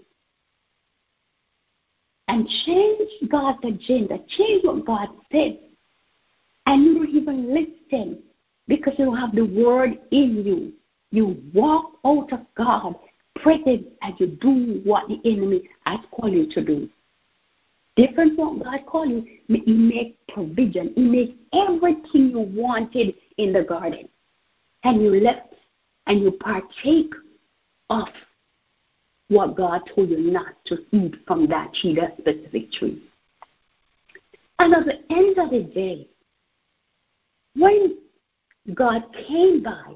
and change God's agenda, change what God said, and you don't even listen because you don't have the word in you, you walk out of God present and you do what the enemy has called you to do. Different from what God called you, He makes provision. He makes everything you wanted in the garden. And you left and you partake of what God told you not to eat from that tree, that specific tree. And at the end of the day, when God came by,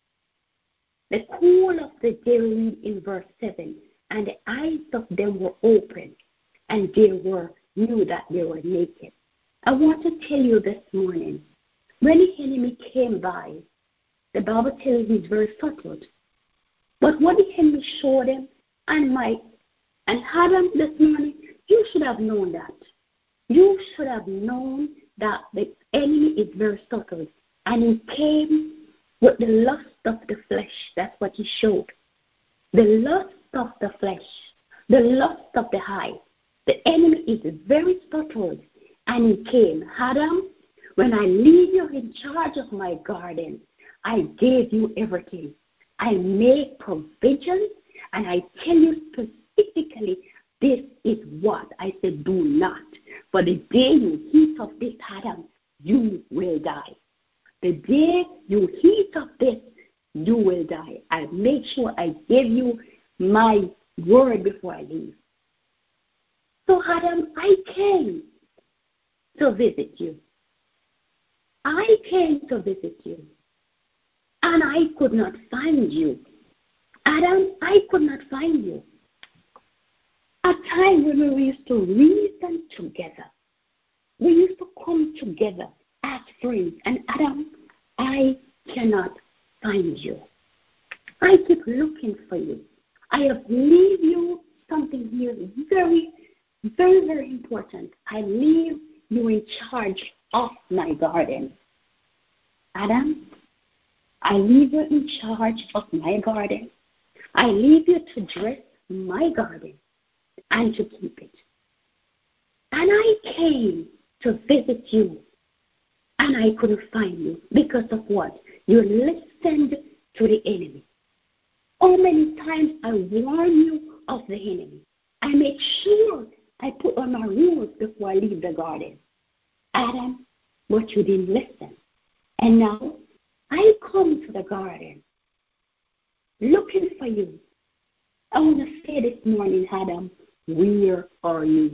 the cool of the day, we read in verse seven, and the eyes of them were open, and they were knew that they were naked. I want to tell you this morning, when the enemy came by, the Bible tells he's very subtle. But what the enemy showed them, and Mike, and Adam this morning, you should have known that. You should have known that the enemy is very subtle. And he came with the lust of the flesh. That's what he showed. The lust of the flesh. The lust of the eye. The enemy is very subtle. And he came, Adam, when I leave you in charge of my garden, I gave you everything. I made provisions, and I tell you specifically, this is what I said, do not. For the day you eat of this, Adam, you will die. The day you eat of this, you will die. I made sure I gave you my word before I leave. So, Adam, I came to visit you. I came to visit you. And I could not find you. Adam, I could not find you. A time when we used to reason together. We used to come together as friends. And Adam, I cannot find you. I keep looking for you. I have leave you something here very, very, very important. I leave you in charge of my garden. Adam, I leave you in charge of my garden. I leave you to dress my garden and to keep it. And I came to visit you, and I couldn't find you because of what? You listened to the enemy. How many times I warn you of the enemy? I make sure I put on my rules before I leave the garden. Adam, but you didn't listen. And now I come to the garden looking for you. I want to say this morning, Adam, where are you?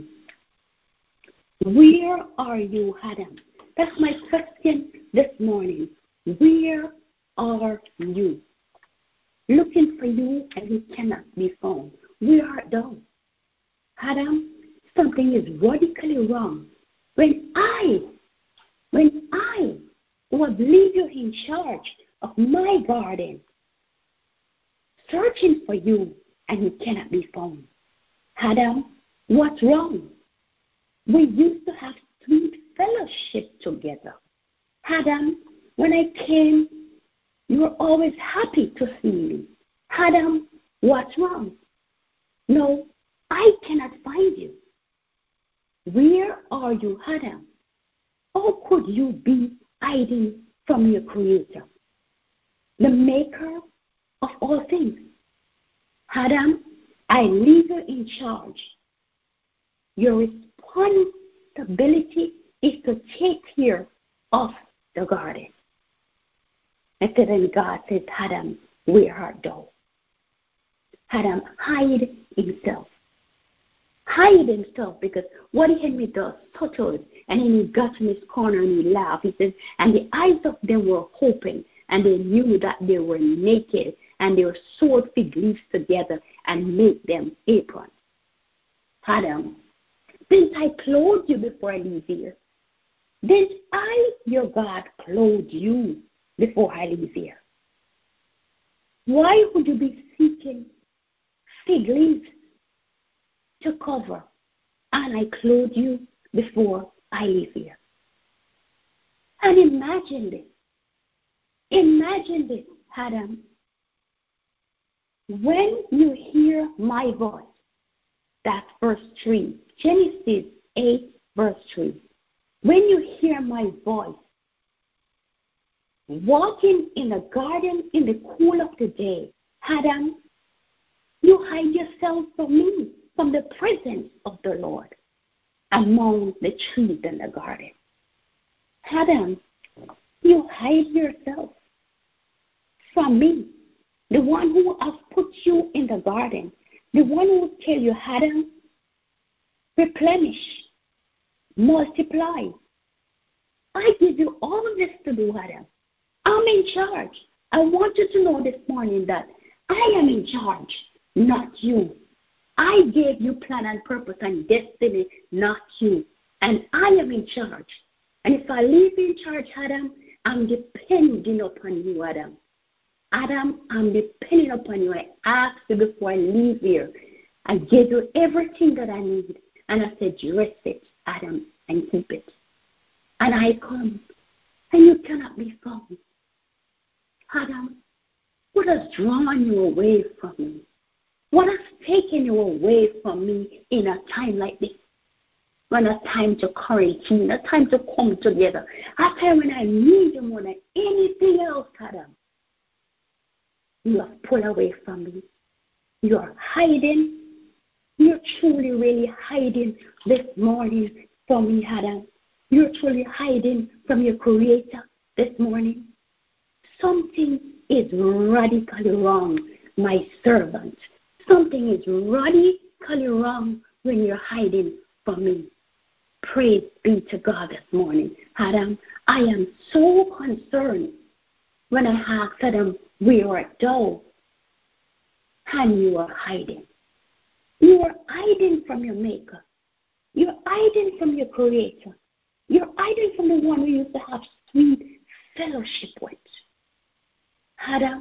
Where are you, Adam? That's my question this morning. Where are you? Looking for you and you cannot be found. Where art thou? Adam, something is radically wrong. When I, when I would leave you in charge, of my garden, searching for you, and you cannot be found. Adam, what's wrong? We used to have sweet fellowship together. Adam, when I came, you were always happy to see me. Adam, what's wrong? No, I cannot find you. Where are you, Adam? How could you be hiding from your Creator, the Maker of all things? Adam, I leave you in charge. Your responsibility is to take care of the garden. And then God says, Adam, where art thou? Adam hide himself. Hide himself, because what the enemy does, subtle, and then he got in his corner and he laughed. He says, and the eyes of them were open, and they knew that they were naked, and they were sewed fig leaves together and made them aprons. Adam, didn't I clothe you before I leave here? Didn't I, your God, clothe you before I leave here? Why would you be seeking fig leaves to cover, and I clothe you before I leave here? And imagine this. Imagine this, Adam. When you hear my voice, that's verse three, Genesis eight, verse three. When you hear my voice, walking in a garden in the cool of the day, Adam, you hide yourself from me, from the presence of the Lord, among the trees in the garden. Adam, you hide yourself from me, the one who has put you in the garden, the one who will tell you, Adam, replenish, multiply. I give you all this to do, Adam. I'm in charge. I want you to know this morning that I am in charge, not you. I gave you plan and purpose and destiny, not you. And I am in charge. And if I leave you in charge, Adam, I'm depending upon you, Adam. Adam, I'm depending upon you. I asked you before I leave here. I gave you everything that I need. And I said, dress it, Adam, and keep it. And I come, and you cannot be found. Adam, what has drawn you away from me? What has taken you away from me in a time like this? When a time to quarantine, a time to come together, a time when I need you more than anything else, Adam. You have pulled away from me. You are hiding. You're truly really hiding this morning from me, Adam. You're truly hiding from your Creator this morning. Something is radically wrong, my servant. Something is radically wrong when you're hiding from me. Praise be to God this morning. Adam, I am so concerned when I ask Adam, where art thou? And you are hiding. You are hiding from your Maker. You're hiding from your Creator. You're hiding from the one who used to have sweet fellowship with. Adam,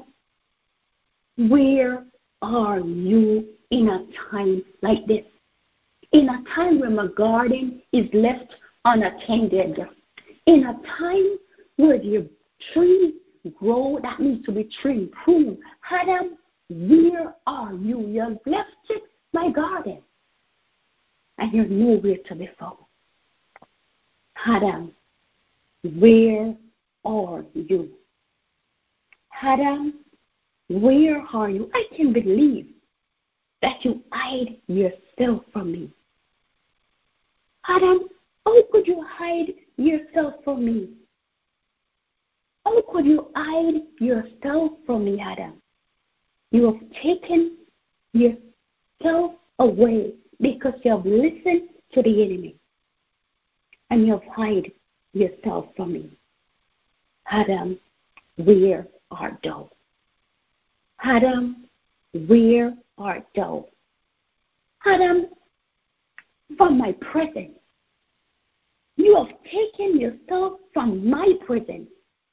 where are you in a time like this? In a time where my garden is left unattended. In a time where the trees grow that needs to be trimmed, pruned. Adam, where are you? You have left it, my garden. And you're nowhere to be found. Adam, where are you? Adam, where are you? I can't believe that you hide yourself from me. Adam, how could you hide yourself from me? How could you hide yourself from me, Adam? You have taken yourself away because you have listened to the enemy. And you have hid yourself from me. Adam, where art thou? Adam, where art thou? Adam, from my presence. You have taken yourself from my presence.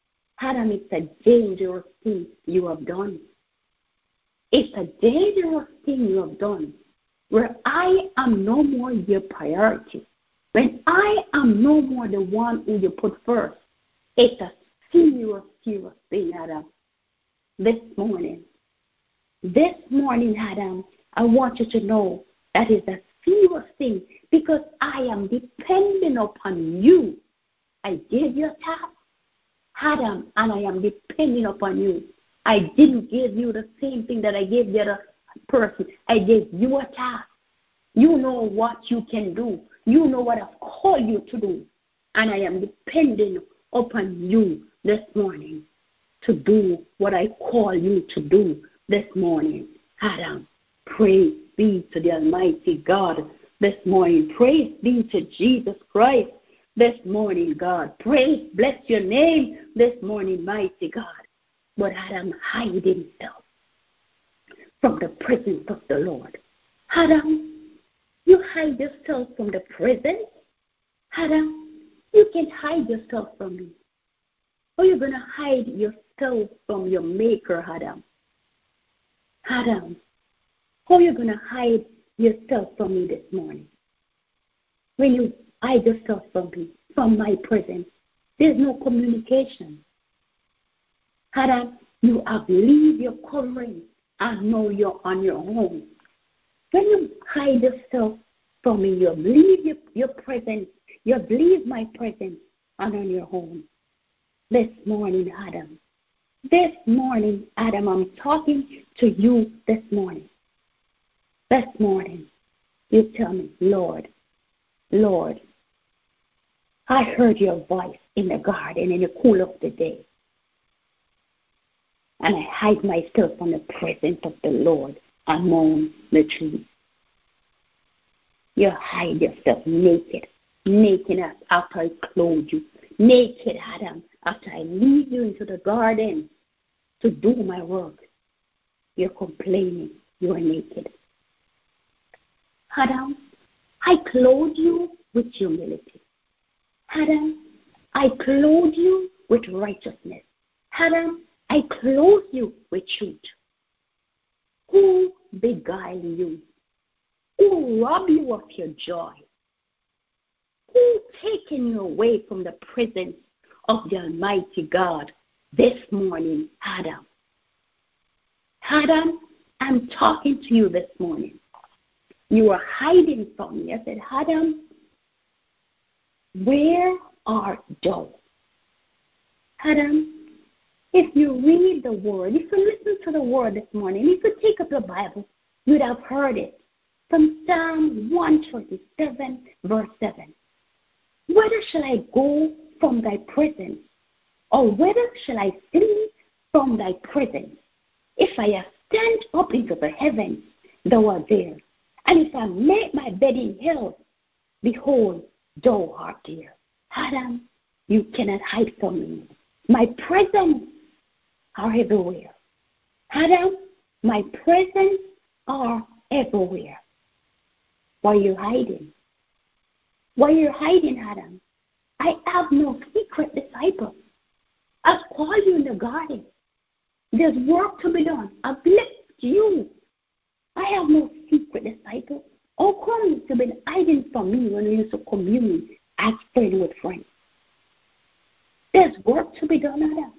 Adam, it's a dangerous thing you have done. It's a dangerous thing you have done, where I am no more your priority. When I am no more the one who you put first, it's a serious, serious thing, Adam. This morning, this morning, Adam, I want you to know that is a serious thing because I am depending upon you. I did your task, Adam, and I am depending upon you. I didn't give you the same thing that I gave the other person. I gave you a task. You know what you can do. You know what I've called you to do. And I am depending upon you this morning to do what I call you to do this morning. Adam, praise be to the Almighty God this morning. Praise be to Jesus Christ this morning, God. Praise, bless your name this morning, mighty God. But Adam hide himself from the presence of the Lord. Adam, you hide yourself from the presence. Adam, you can hide yourself from me. Or you're going to hide yourself from your maker, Adam. Adam, how are you going to hide yourself from me this morning? When you hide yourself from me, from my presence, there's no communication. Adam, you have leave your covering and now you're on your own. When you hide yourself from me, you leave your, your presence, you leave my presence and on your own. This morning, Adam, this morning, Adam, I'm talking to you this morning. This morning, you tell me, Lord, Lord, I heard your voice in the garden in the cool of the day. And I hide myself from the presence of the Lord among the trees. You hide yourself naked, naked after I clothe you, naked, Adam, after I lead you into the garden to do my work. You're complaining you are naked. Adam, I clothe you with humility. Adam, I clothe you with righteousness. Adam, I clothe you with truth. Who beguile you? Who rob you of your joy? Who taken you away from the presence of the Almighty God this morning, Adam? Adam, I'm talking to you this morning. You are hiding from me. I said, Adam, where art thou? Adam, if you read the word, if you listen to the word this morning, if you take up your Bible, you'd have heard it from Psalm one thirty-seven, verse seven. Whither shall I go from thy presence? Or whither shall I flee from thy presence? If I ascend up into the heavens, thou art there. And if I make my bed in hell, behold, thou art there. Adam, you cannot hide from me. My presence are everywhere. Adam, my presence are everywhere. Why are you hiding? Why are you hiding, Adam? I have no secret disciple. I've called you in the garden. There's work to be done. I've left you. I have no secret disciple. How come you've been hiding from me when we used to commune as friend with friends? There's work to be done, Adam.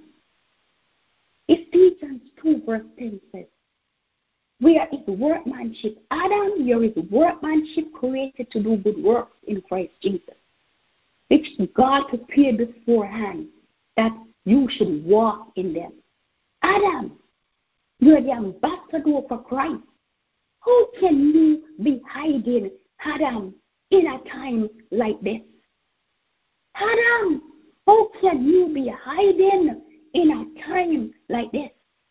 Ephesians two verse ten says, we are his workmanship. Adam, you're his workmanship created to do good works in Christ Jesus, which God prepared beforehand that you should walk in them. Adam, you're the ambassador for Christ. How can you be hiding, Adam, in a time like this? Adam, how can you be hiding in a time like this?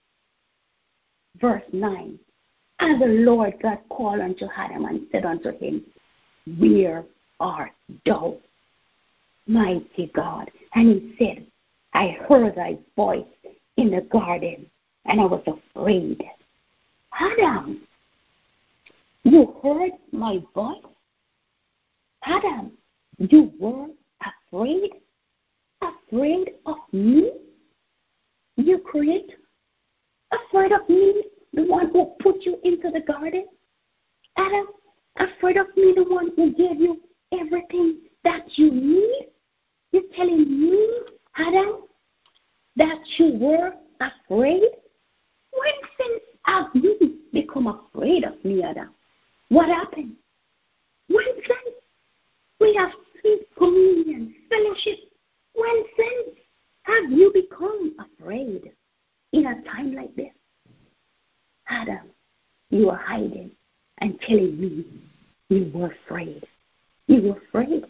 Verse nine. And the Lord God called unto Adam and said unto him, where art thou, mighty God? And he said, I heard thy voice in the garden, and I was afraid. Adam, you heard my voice? Adam, you were afraid? Afraid of me? you creator? Afraid of me, the one who put you into the garden? Adam, afraid of me, the one who gave you everything that you need? You're telling me, Adam, that you were afraid? When since have you become afraid of me, Adam? What happened? When since we have sweet communion, fellowship, when since have you become afraid in a time like this? Adam, you are hiding and telling me you were afraid. You were afraid.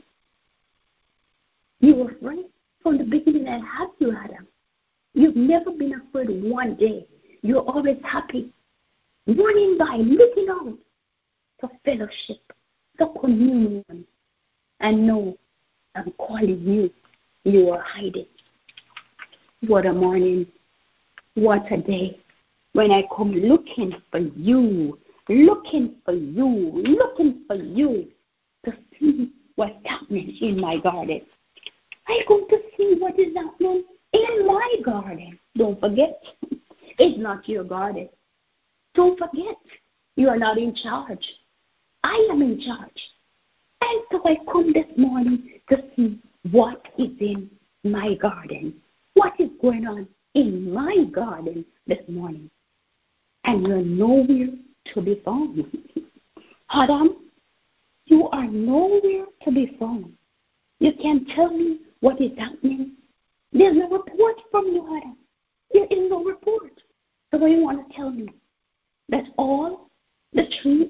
You were afraid. From the beginning I had you, Adam. You've never been afraid one day. You're always happy. Running by, looking out for fellowship, for communion. And no, I'm calling you. You are hiding. What a morning. What a day. When I come looking for you, looking for you, looking for you to see what's happening in my garden. I'm going to see what is happening in my garden. Don't forget, it's not your garden. Don't forget, you are not in charge. I am in charge. And so I come this morning to see what is in my garden. What is going on in my garden this morning? And you're nowhere to be found. Adam, you are nowhere to be found. You can't tell me what is happening. There's no report from you, Adam. There is no report. So you want to tell me that all the trees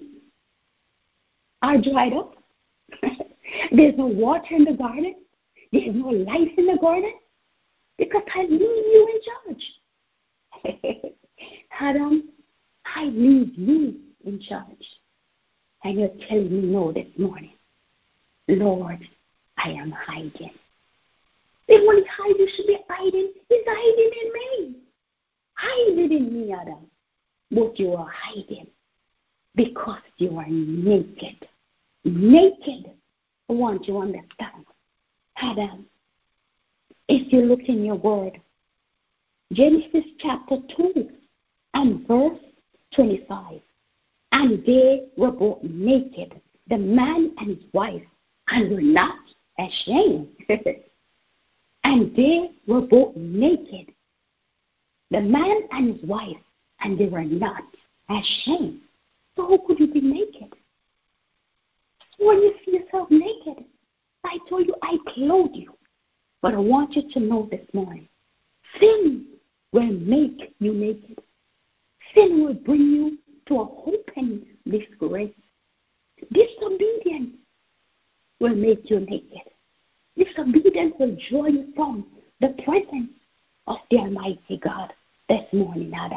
are dried up? There's no water in the garden? There's no life in the garden? Because I leave you in charge. Adam, I leave you in charge. And you're telling me no this morning. Lord, I am hiding. The only hide you should be hiding is hiding in me. Hiding in me, Adam. But you are hiding because you are naked. Naked. I want you to understand. Adam, if you look in your word, Genesis chapter two and verse twenty-five, and they were both naked, the man and his wife, and were not ashamed. And they were both naked, the man and his wife, and they were not ashamed. So how could you be naked? When you see yourself naked, I told you I clothed you. But I want you to know this morning, sin will make you naked. Sin will bring you to a open disgrace. Disobedience will make you naked. Disobedience will draw you from the presence of the Almighty God this morning, Adam.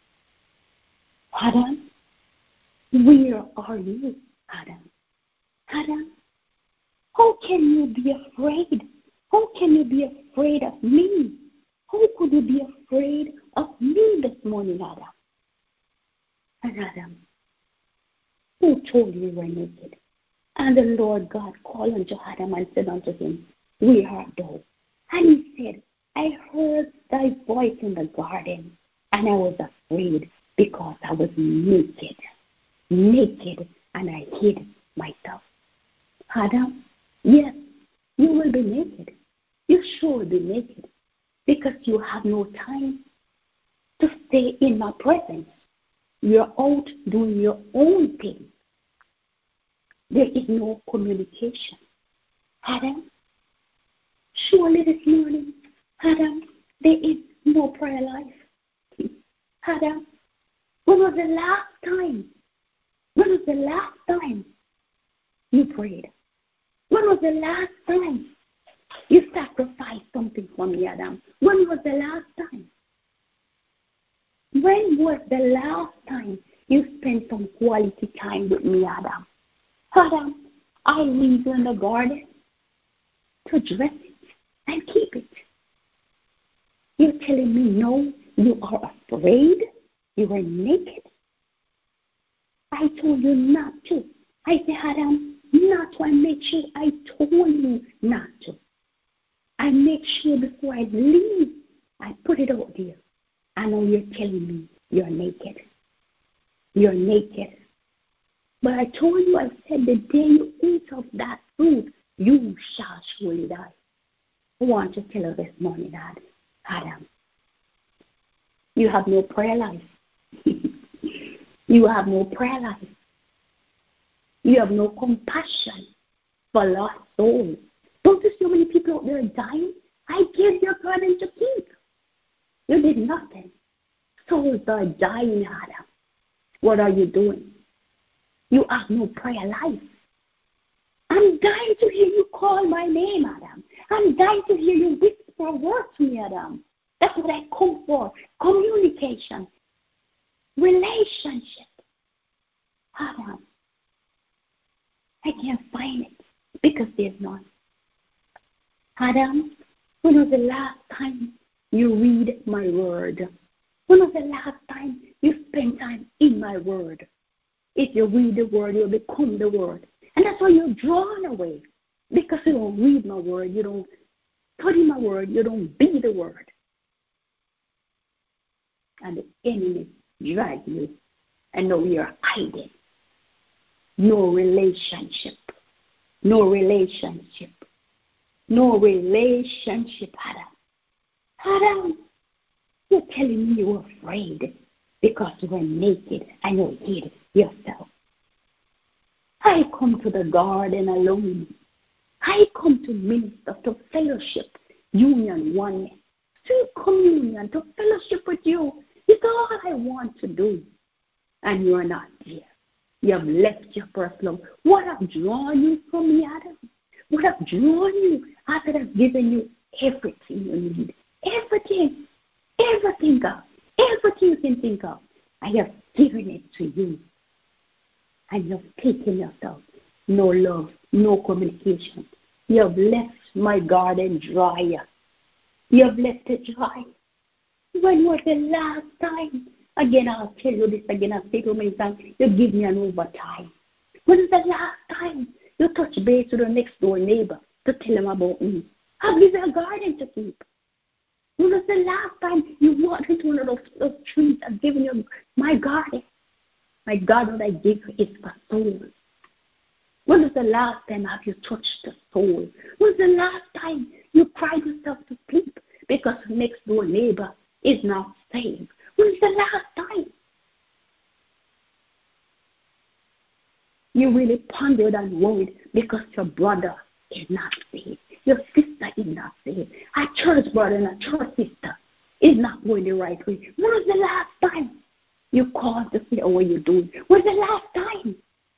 Adam, where are you, Adam? Adam, how can you be afraid? How can you be afraid of me? How could you be afraid of me this morning, Adam? And Adam, who told you you were naked? And the Lord God called unto Adam and said unto him, where art thou? And he said, I heard thy voice in the garden, and I was afraid because I was naked. Naked, and I hid myself. Adam, yes, you will be naked. You sure will be naked because you have no time to stay in my presence. You're out doing your own thing. There is no communication. Adam, surely this morning, Adam, there is no prayer life. Adam, when was the last time? When was the last time you prayed? When was the last time you sacrificed something for me, Adam? When was the last time? When was the last time you spent some quality time with me, Adam? Adam, I leave you in the garden to dress it and keep it. You're telling me no, you are afraid, you are naked. I told you not to. I said, Adam, not to. I made sure I told you not to. I make sure before I leave I put it out there. I know you're telling me you're naked. You're naked. But I told you, I said, the day you eat of that fruit, you shall surely die. I want to tell you this morning, Dad, Adam, you have no prayer life. You have no prayer life. You have no compassion for lost souls. Don't you see how many people out there dying? I gave your garden to keep. You did nothing. Souls are dying, Adam. What are you doing? You have no prayer life. I'm dying to hear you call my name, Adam. I'm dying to hear you whisper a word to me, Adam. That's what I come for. Communication. Relationship. Adam, I can't find it because there's none. Adam, when was the last time you read my word? When was the last time you spend time in my word? If you read the word, you'll become the word. And that's why you're drawn away. Because you don't read my word, you don't study my word, you don't be the word. And the enemy drag you. And now you're hiding. No relationship. No relationship. No relationship, Adam. Adam, you're telling me you're afraid because you were naked and you hid yourself. I come to the garden alone. I come to minister, to fellowship, union, oneness, to communion, to fellowship with you. It's all I want to do. And you're not there. You have left your first love. What have drawn you from me, Adam? What have drawn you after I've given you everything you need? Everything. Everything, God. Everything you can think of. I have given it to you. And you have taken yourself. No love, no communication. You have left my garden dry. You have left it dry. When was the last time? Again, I'll tell you this again. I'll say it so many times. You give me an overtime. When is the last time you touch base with the next door neighbor to tell him about me? I'll give you a garden to keep. When was the last time you walked into one of those, those trees I've given you my garden? My garden that I give you is for souls. When was the last time have you touched the soul? When was the last time you cried yourself to sleep because the next door neighbor is not saved? When was the last time you really pondered and worried because your brother is not saved? Your sister is not saved. A church brother and a church sister is not going the right way. When was the last time you called to say, oh, what you're doing? When was the last time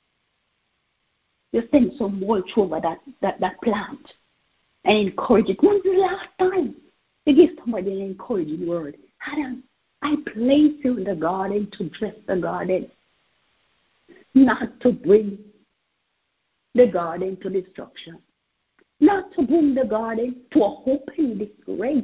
you sent some mulch over that, that, that plant and encourage it? When was the last time you give somebody an encouraging word? Adam, I place you in the garden to dress the garden, not to bring the garden to destruction, not to bring the garden to a open disgrace.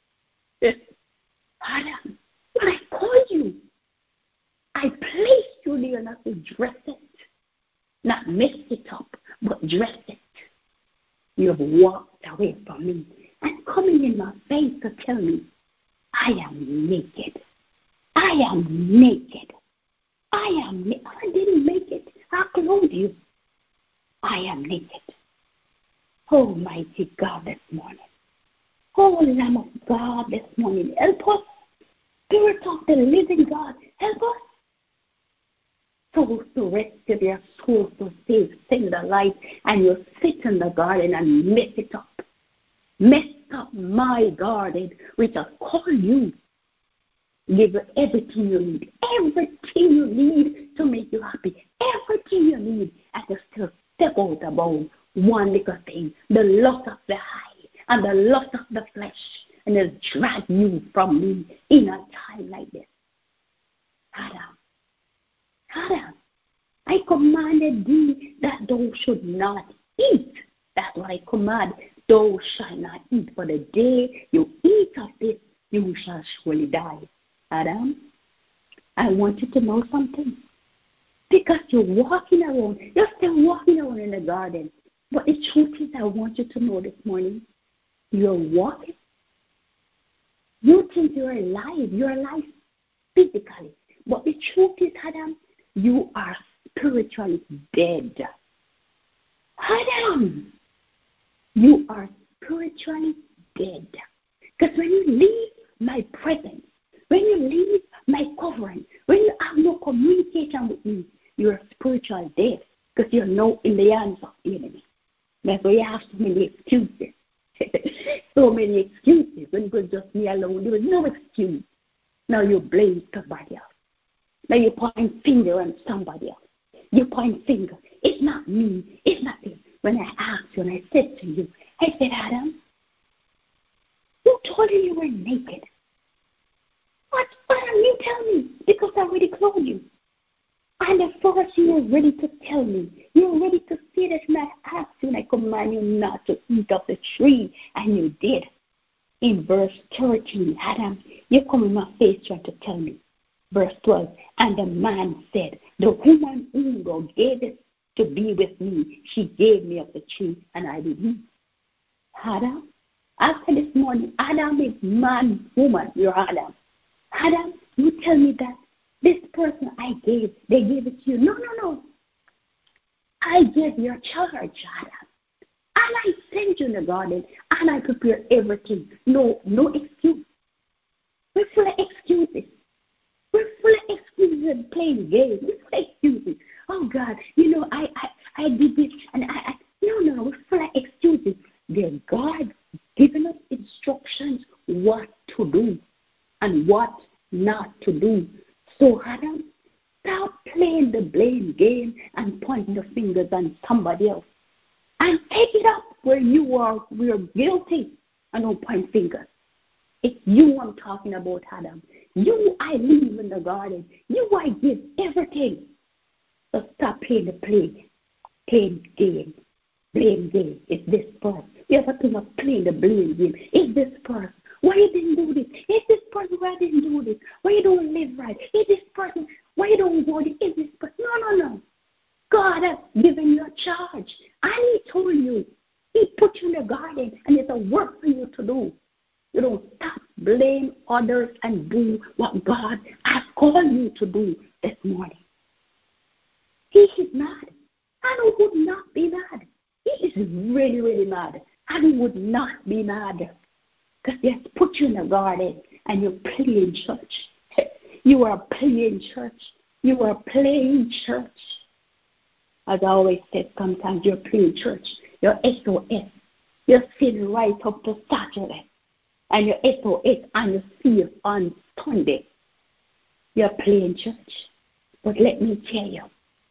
Adam, when I called you, I placed you there not to dress it, not mess it up, but dress it. You have walked away from me and coming in my face to tell me, I am naked. I am naked. I am naked. I didn't make it. I clothed you. I am naked. Almighty God this morning. Oh, Lamb of God this morning. Help us. Spirit of the living God. Help us. Souls to rescue their souls to save, sing the light, and you sit in the garden and mess it up. Mess up my garden, which I call you. Give you everything you need. Everything you need to make you happy. Everything you need. And to still step out about one little thing. The lust of the eye and the lust of the flesh. And it'll drag you from me in a time like this. Adam. Adam. I commanded thee that thou should not eat. That's what I command. Thou shalt not eat. For the day you eat of this, you shall surely die. Adam, I want you to know something. Because you're walking around, you're still walking around in the garden. But the truth is, I want you to know this morning, you're walking You think you're alive. You're alive physically. But the truth is, Adam, you are spiritually dead. Adam, you are spiritually dead. Because when you leave my presence, when you leave my covering, when you have no communication with me, you're spiritually dead. Because you're now in the hands of the enemy. That's why you have so many excuses. So many excuses. When it was just me alone, there was no excuse. Now you blame somebody else. Now you point finger on somebody else. You point finger. It's not me. It's not me. When I asked you and I said to you, I said, Adam, who told you you were naked? What? Adam, you tell me. Because I already told you. And at first you were ready to tell me. You were ready to say that when I asked you and I command you not to eat of the tree. And you did. In verse thirteen, Adam, you come in my face trying to tell me. Verse twelve, and the man said, the woman whom God gave it to be with me, she gave me of the tree, and I did eat. Adam, after this morning, Adam is man, woman, you're Adam. Adam, you tell me that this person I gave, they gave it to you. No, no, no. I gave your charge, Adam. And I sent you in the garden, and I prepared everything. No, no excuse. We're full of excuses. We're full of excuses and playing games. We're full of excuses. Oh, God, you know, I, I, I did this, and I, I, no, no, we're full of excuses. There's God giving us instructions what to do and what not to do. So, Adam, stop playing the blame game and pointing the fingers on somebody else. And take it up where you are, we're guilty, and don't point fingers. It's you I'm talking about, Adam. You I leave in the garden. You I give everything. So stop playing the play, playing game, blame game. It's this person. You have to not play the blame game. It's this person. Why you didn't do this? It's this person why didn't do this? Why you don't live right? It's this person. Why you don't go this? It's this person. No, no, no. God has given you a charge. And he told you. He put you in the garden, and it's a work for you to do. You don't stop, blame others, and do what God has called you to do this morning. He is mad. And he would not be mad. He is really, really mad. And he would not be mad. Because he has put you in the garden, and you're playing church. You are playing church. You are playing church. As I always said, sometimes you're playing church. You're S O S. You're sitting right up to Saturday. And you're S O S and you see it on Sunday. You're playing church. But let me tell you,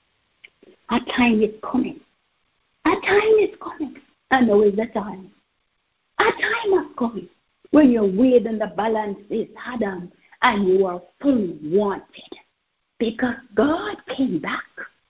a time is coming. A time is coming. I know it's the time. A time is coming when you're weighed in the balance is Adam and you are fully wanted. Because God came back.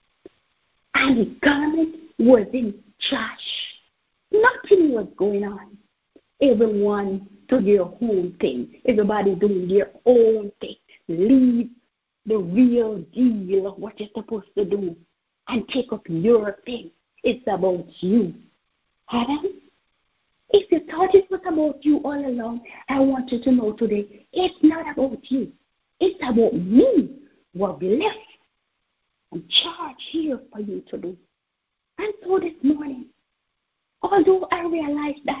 And his garment was in trash. Nothing was going on. Everyone to their own thing. Everybody doing their own thing. Leave the real deal of what you're supposed to do and take up your thing. It's about you. Adam, if you thought it was about you all along, I want you to know today, it's not about you. It's about me, what we left and charge here for you to do. And so this morning, although I realize that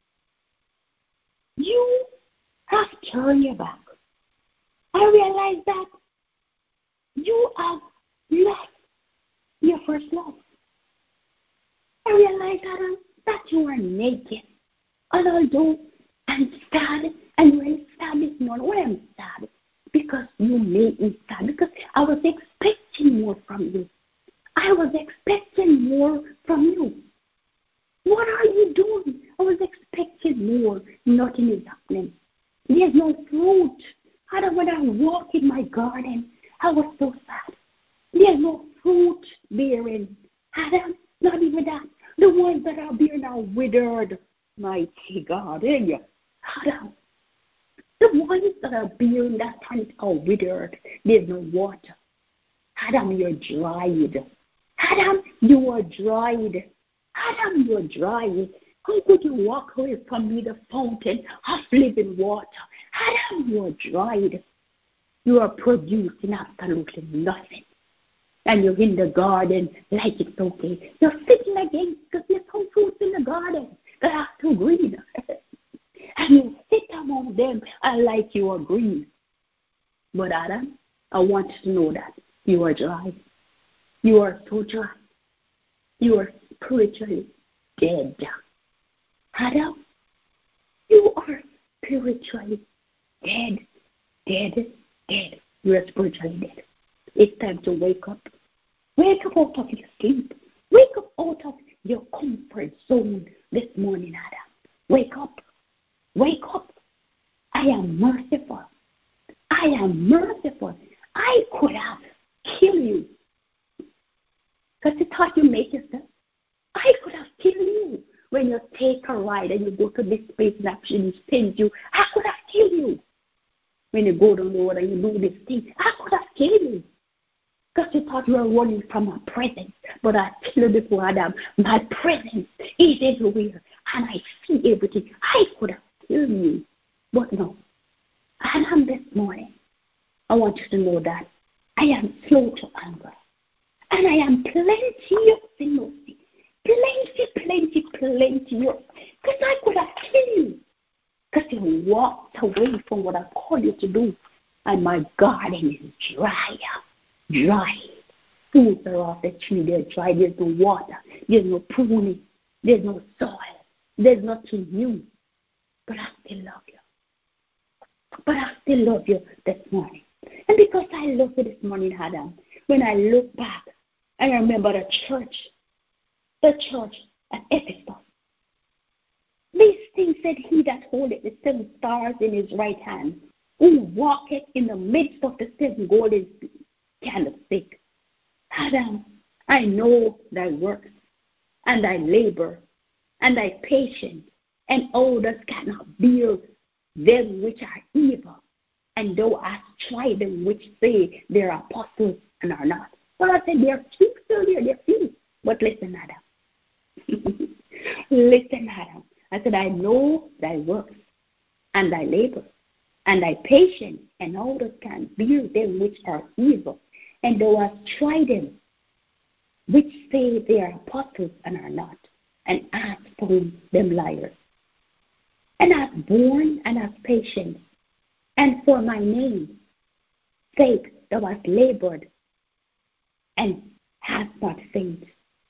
you have turned your back, I realize that you have lost your first love. I realize that, that you are naked. And although I'm sad, and when sad this morning, why I'm sad? Because you made me sad. Because I was expecting more from you. I was expecting more from you. What are you doing? I was expecting more. Nothing is happening. There's no fruit. Adam, when I walk in my garden, I was so sad. There's no fruit bearing. Adam, not even that. The ones that are bearing are withered. Mighty God, eh? Adam. The ones that are bearing that plant are withered. There's no water. Adam, you're dried. Adam, you are dried. Adam, you are dried. How could you walk away from me, the fountain of living water? Adam, you are dried. You are producing absolutely nothing. And you're in the garden like it's okay. You're sitting against because there's some fruits in the garden that are too green. And you sit among them and like you are green. But Adam, I want you to know that you are dry. You are so dry. You are spiritually dead. Adam, you are spiritually dead, dead, dead. You are spiritually dead. It's time to wake up. Wake up out of your sleep. Wake up out of your comfort zone this morning, Adam. Wake up. Wake up. I am merciful. I am merciful. I could have killed you. Because you thought you make yourself. I could have killed you. When you take a ride and you go to this space and actually send you, I could have killed you. When you go down the road and you do this thing, I could have killed you. Because you thought you were running from my presence. But I tell you before, Adam, my presence is everywhere. And I see everything. I could have killed you. But no. Adam, this morning, I want you to know that I am slow to anger. And I am plenty of mercy. Plenty, plenty, plenty. Because I could have killed you. Because you walked away from what I called you to do. And my garden is dry. Dry. Fruits are off the tree. They're dry. There's no water. There's no pruning. There's no soil. There's nothing new. But I still love you. But I still love you this morning. And because I love you this morning, Adam, when I look back, I remember the church. The church at Ephesus. These things said he that holdeth the seven stars in his right hand, who walketh in the midst of the seven golden candlestick. Adam, I know thy works, and thy labor, and thy patience, and others cannot bear them which are evil, and thou hast tried them which say they are apostles and are not. But I said, they're few still there, they're few. But listen, Adam. Listen, Adam. I said, I know thy works, and thy labor, and thy patience, and others can bear them which are evil, and thou hast tried them which say they are apostles and are not, and hast found them liars. And hast borne and hast patience, and for my name's sake thou hast labored, and hast not fainted.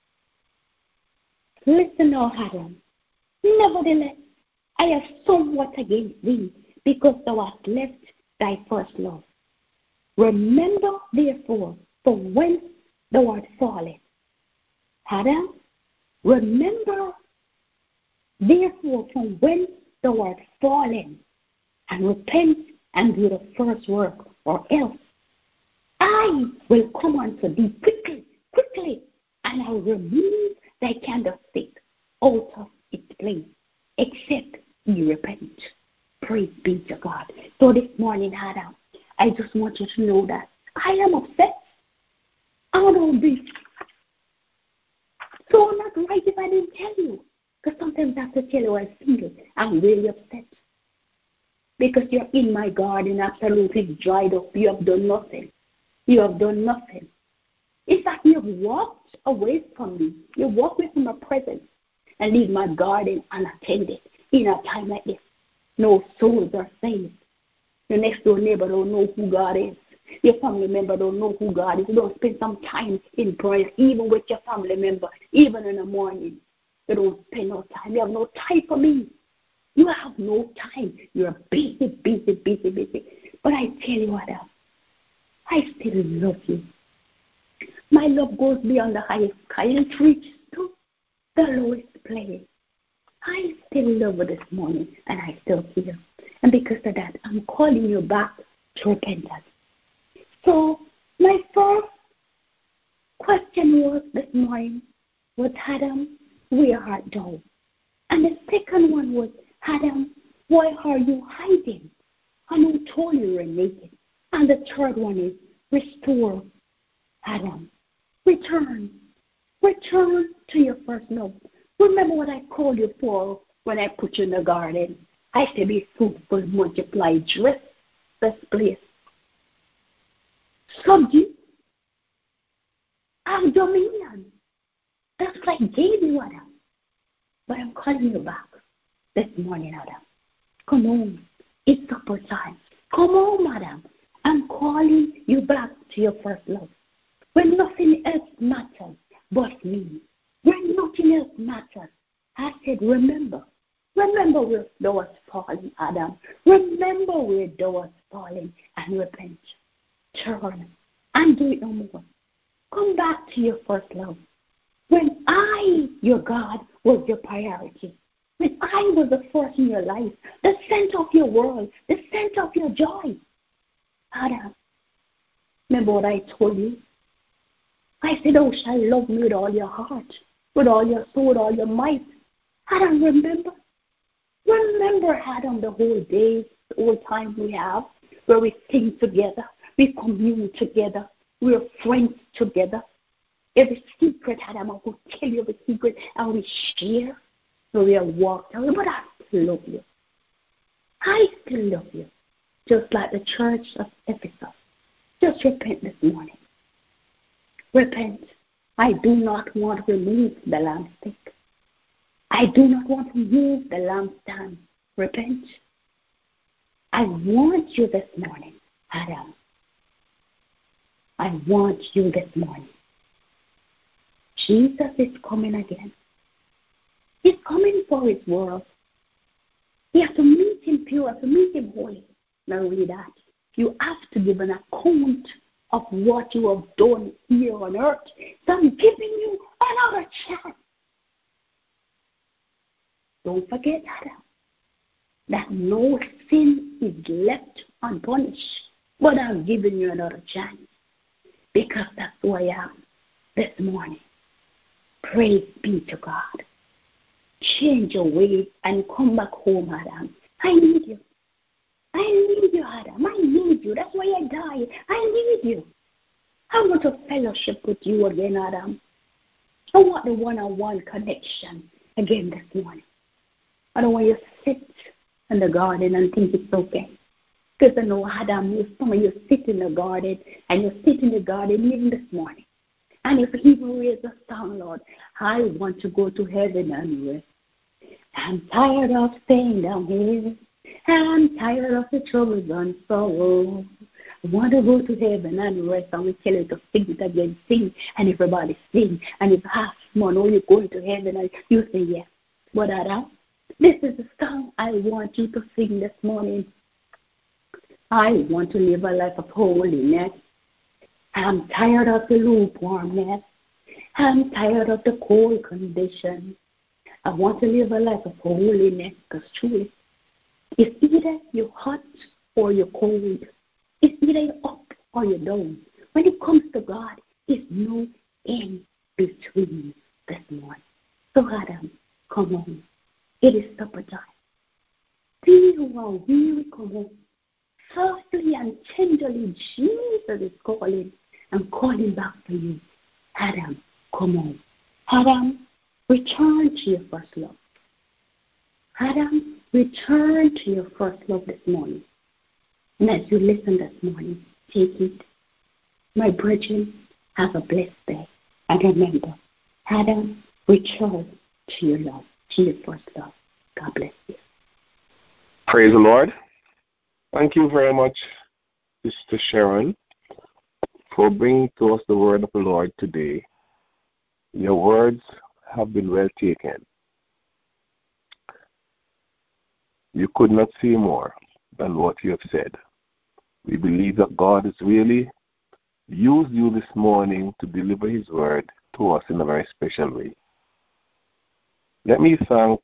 Listen now, Adam. Nevertheless, I have somewhat against thee, because thou hast left thy first love. Remember, therefore, from whence thou art fallen. Adam, remember, therefore, from whence thou art fallen, and repent and do the first work, or else I will come unto thee quickly, quickly, and I will remove thy candlestick out of its place, except ye repent. Praise be to God. So this morning, Adam, I just want you to know that I am upset. I don't be so not right if I didn't tell you. Because sometimes I have to tell you I feel I'm really upset. Because you're in my garden, absolutely dried up. You have done nothing. You have done nothing. In fact, you have walked away from me. You walked away from my presence and leave my garden unattended in a time like this. No souls are saved. Your next door neighbor don't know who God is. Your family member don't know who God is. You don't spend some time in prayer, even with your family member, even in the morning. You don't spend no time. You have no time for me. You have no time. You're busy, busy, busy, busy. But I tell you what else. I still love you. My love goes beyond the highest sky and it reaches to the lowest place. I still love you this morning, and I still feel. And because of that, I'm calling you back to repentance. So my first question was this morning was, Adam, where art thou? And the second one was, Adam, why are you hiding? And who told you you were naked? And the third one is, restore, Adam. Return. Return to your first love. Remember what I called you for when I put you in the garden. I say be fruitful, multiply, dress this place. Subdue. Have dominion. That's like gave you, Adam. But I'm calling you back this morning, Adam. Come on. It's supper time. Come on, Adam. I'm calling you back to your first love. When nothing else matters but me. When nothing else matters. I said, remember. Remember where thou was falling, Adam. Remember where thou was falling and repent. Turn and do it no more. Come back to your first love. When I, your God, was your priority. When I was the first in your life, the center of your world, the center of your joy. Adam, remember what I told you? I said, oh, shall love me with all your heart, with all your soul, with all your might. Adam, remember? Remember, Adam, the whole day, the whole time we have, where we sing together, we commune together, we're friends together. Every secret, Adam, I will tell you every secret, and we share, so we are walked away, but I still love you. I still love you, just like the church of Ephesus. Just repent this morning. Repent. I do not want to remove the lampstick. I do not want to move the lampstand. Repent. I want you this morning, Adam. I want you this morning. Jesus is coming again. He's coming for his world. You have to meet him pure, to meet him holy. Not only that, you have to give an account of what you have done here on earth. So I'm giving you another chance. Don't forget, Adam, that no sin is left unpunished. But I'm giving you another chance because that's who I am this morning. Praise be to God. Change your ways and come back home, Adam. I need you. I need you, Adam. I need you. That's why I die. I need you. I want to fellowship with you again, Adam. I want the one-on-one connection again this morning. I don't want you to sit in the garden and think it's okay. Because I know, Adam, you, some of you sit in the garden, and you sit in the garden even this morning. And if he even raise a sound, Lord, I want to go to heaven and rest. I'm tired of staying down here. I'm tired of the troubles and sorrow. I want to go to heaven and rest. And we tell you to sing it again, sing. And everybody sing. And if half man, oh, you're going to heaven, and you say yes. But Adam, this is the song I want you to sing this morning. I want to live a life of holiness. I'm tired of the lukewarmness. I'm tired of the cold condition. I want to live a life of holiness, because truly, it's either you're hot or you're cold. It's either you're up or you're down. When it comes to God, it's no in between this morning. So Adam, come on. It is supper time. See who are weary, come home. Softly and tenderly, Jesus is calling. I'm calling back to you. Adam, come on. Adam, return to your first love. Adam, return to your first love this morning. And as you listen this morning, take it. My brethren, have a blessed day. And remember, Adam, return to your love, to your first love. God bless you. Praise the Lord. Thank you very much, Sister Sharon, for bringing to us the word of the Lord today. Your words have been well taken. You could not say more than what you have said. We believe that God has really used you this morning to deliver his word to us in a very special way. Let me thank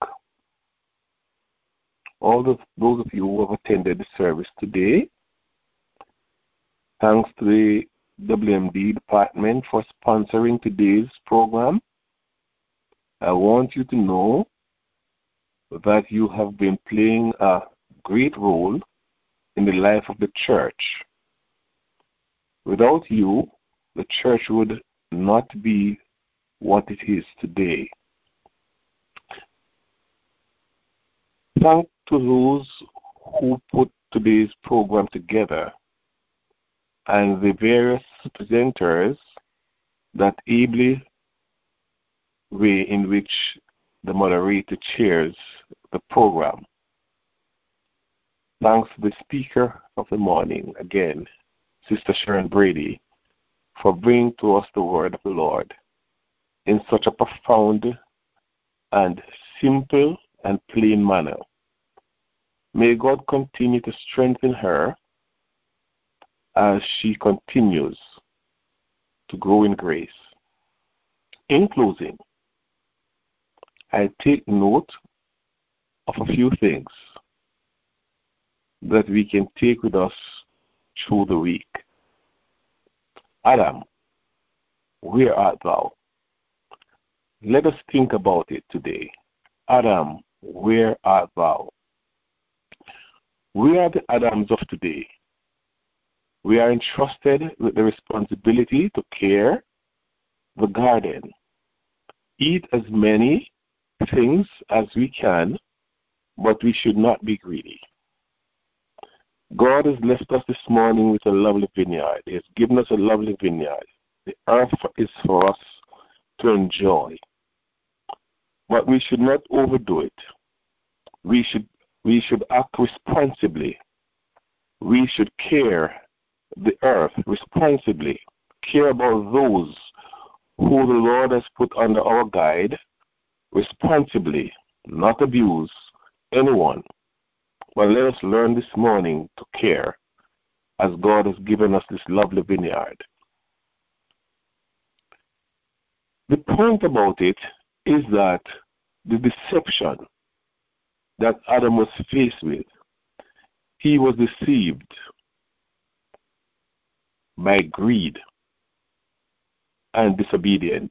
all of those of you who have attended the service today. Thanks to the W M D department for sponsoring today's program. I want you to know that you have been playing a great role in the life of the church. Without you, the church would not be what it is today. Thanks to those who put today's program together and the various presenters that ably way in which the moderator chairs the program. Thanks to the speaker of the morning, again, Sister Sharon Brady, for bringing to us the word of the Lord in such a profound and simple and plain manner. May God continue to strengthen her as she continues to grow in grace. In closing, I take note of a few things that we can take with us through the week. Adam, where art thou? Let us think about it today. Adam, where art thou? We are the Adams of today. We are entrusted with the responsibility to care the garden, eat as many things as we can, but we should not be greedy. God has left us this morning with a lovely vineyard. He has given us a lovely vineyard. The earth is for us to enjoy. But we should not overdo it. We should we should act responsibly. We should care the earth responsibly. Care about those who the Lord has put under our guide responsibly, not abuse anyone. But let us learn this morning to care as God has given us this lovely vineyard. The point about it is that the deception that Adam was faced with, he was deceived by greed and disobedience.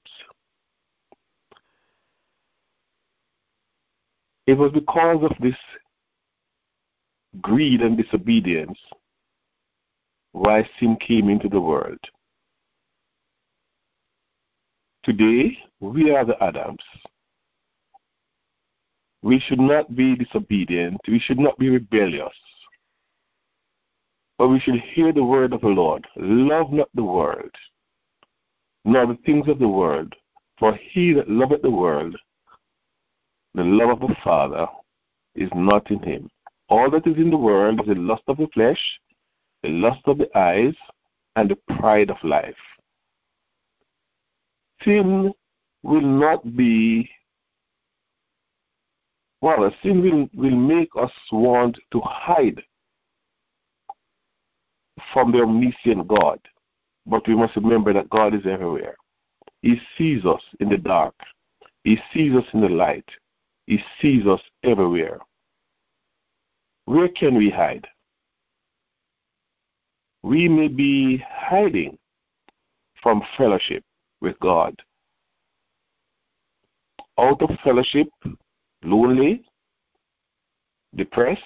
It was because of this greed and disobedience why sin came into the world. Today, we are the Adams. We should not be disobedient. We should not be rebellious. But we should hear the word of the Lord. Love not the world, nor the things of the world. For he that loveth the world, the love of the Father is not in him. All that is in the world is the lust of the flesh, the lust of the eyes, and the pride of life. Sin will not be, well, sin will, will make us want to hide from the omniscient God. But we must remember that God is everywhere. He sees us in the dark. He sees us in the light. He sees us everywhere. Where can we hide? We may be hiding from fellowship with God. Out of fellowship, lonely, depressed.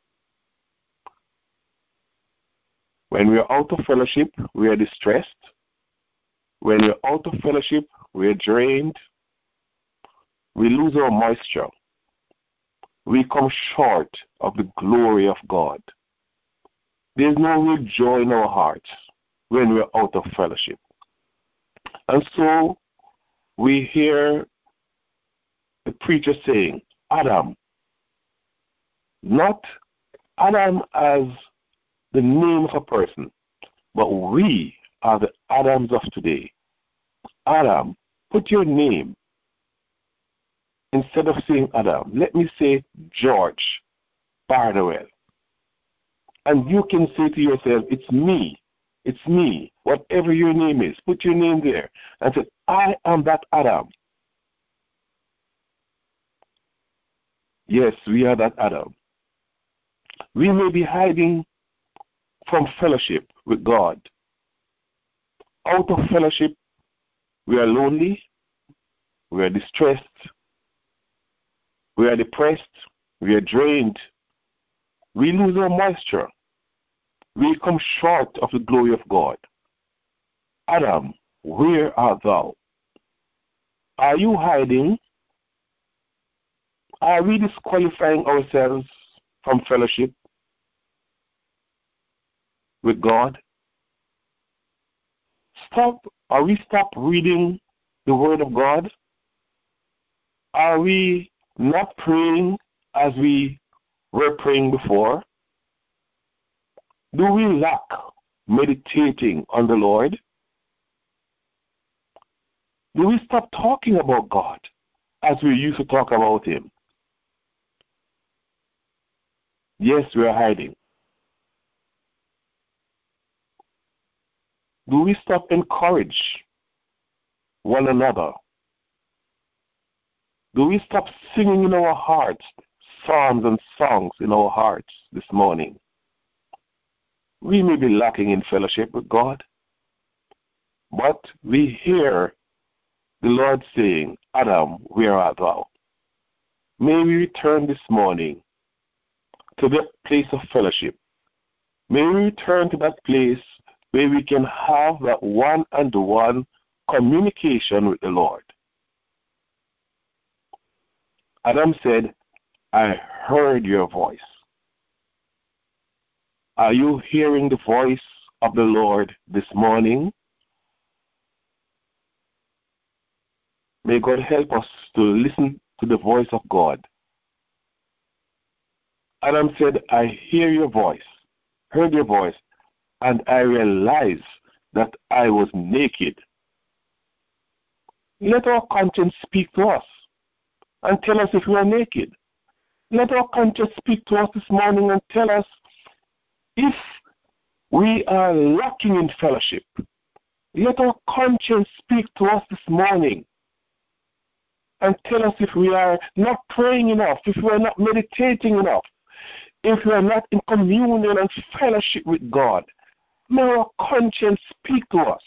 When we are out of fellowship, we are distressed. When we are out of fellowship, we are drained. We lose our moisture. We come short of the glory of God. There's no real joy in our hearts when we're out of fellowship. And so we hear the preacher saying, Adam, not Adam as the name of a person, but we are the Adams of today. Adam, put your name. Instead of saying Adam, let me say George Bardowell. And you can say to yourself, it's me. It's me. Whatever your name is, put your name there. And say, I am that Adam. Yes, we are that Adam. We may be hiding from fellowship with God. Out of fellowship, we are lonely. We are distressed. We are depressed. We are drained. We lose our moisture. We come short of the glory of God. Adam, where art thou? Are you hiding? Are we disqualifying ourselves from fellowship with God? Stop. Are we stop reading the Word of God? Are we not praying as we were praying before? Do we lack meditating on the Lord? Do we stop talking about God as we used to talk about Him? Yes, we are hiding. Do we stop encourage one another? Do we stop singing in our hearts psalms and songs in our hearts this morning? We may be lacking in fellowship with God, but we hear the Lord saying, Adam, where art thou? May we return this morning to that place of fellowship. May we return to that place where we can have that one-on-one communication with the Lord. Adam said, I heard your voice. Are you hearing the voice of the Lord this morning? May God help us to listen to the voice of God. Adam said, I hear your voice, heard your voice, and I realized that I was naked. Let our conscience speak to us and tell us if we are naked. Let our conscience speak to us this morning and tell us if we are lacking in fellowship. Let our conscience speak to us this morning and tell us if we are not praying enough, if we are not meditating enough, if we are not in communion and fellowship with God. May our conscience speak to us.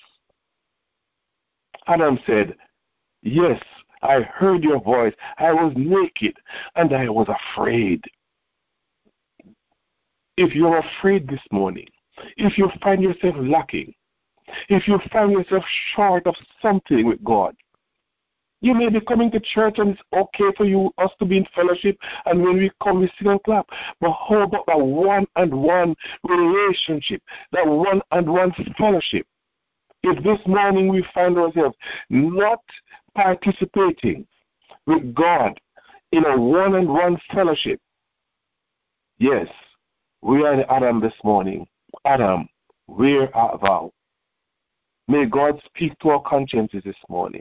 Adam said, yes, I heard your voice. I was naked and I was afraid. If you're afraid this morning, if you find yourself lacking, if you find yourself short of something with God, you may be coming to church and it's okay for you, us to be in fellowship, and when we come, we sing and clap. But how about that one-on-one relationship, that one-on-one fellowship? If this morning we find ourselves not participating with God in a one-on-one fellowship, yes, we are the Adam this morning. Adam, where art thou? May God speak to our consciences this morning.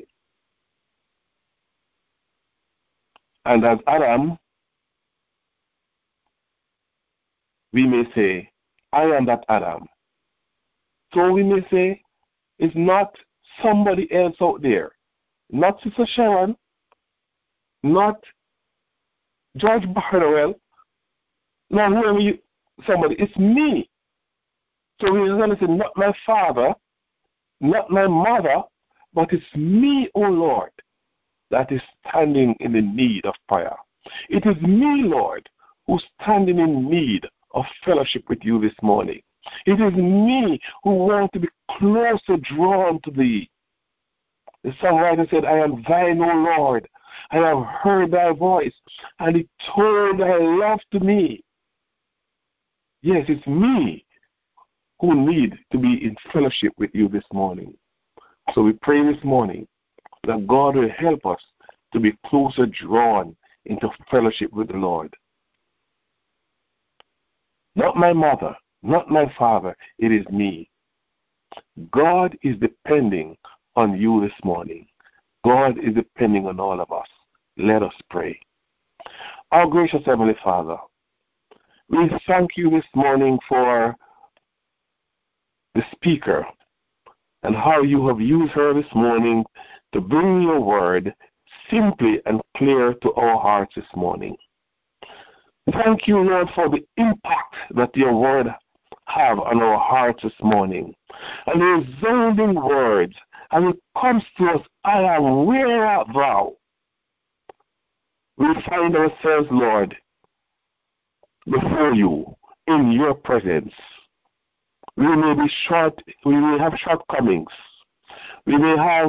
And as Adam, we may say, I am that Adam. So we may say, it's not somebody else out there, not Sister Sharon, not George Barnwell, not whoever you, somebody, it's me. So we're going to say, not my father, not my mother, but it's me, O Lord, that is standing in the need of prayer. It is me, Lord, who's standing in need of fellowship with you this morning. It is me who want to be closer drawn to thee. The songwriter said, I am thine, O Lord. I have heard thy voice, and it told thy love to me. Yes, it's me who need to be in fellowship with you this morning. So we pray this morning that God will help us to be closer drawn into fellowship with the Lord. Not my mother, not my father, it is me. God is depending on you this morning. God is depending on all of us. Let us pray. Our gracious Heavenly Father, we thank you this morning for the speaker and how you have used her this morning to bring your word simply and clear to our hearts this morning. Thank you, Lord, for the impact that your word have on our hearts this morning. And the resounding words, and it comes to us, I am, where art thou? We find ourselves, Lord, before you, in your presence. We may be short, we may have shortcomings. We may have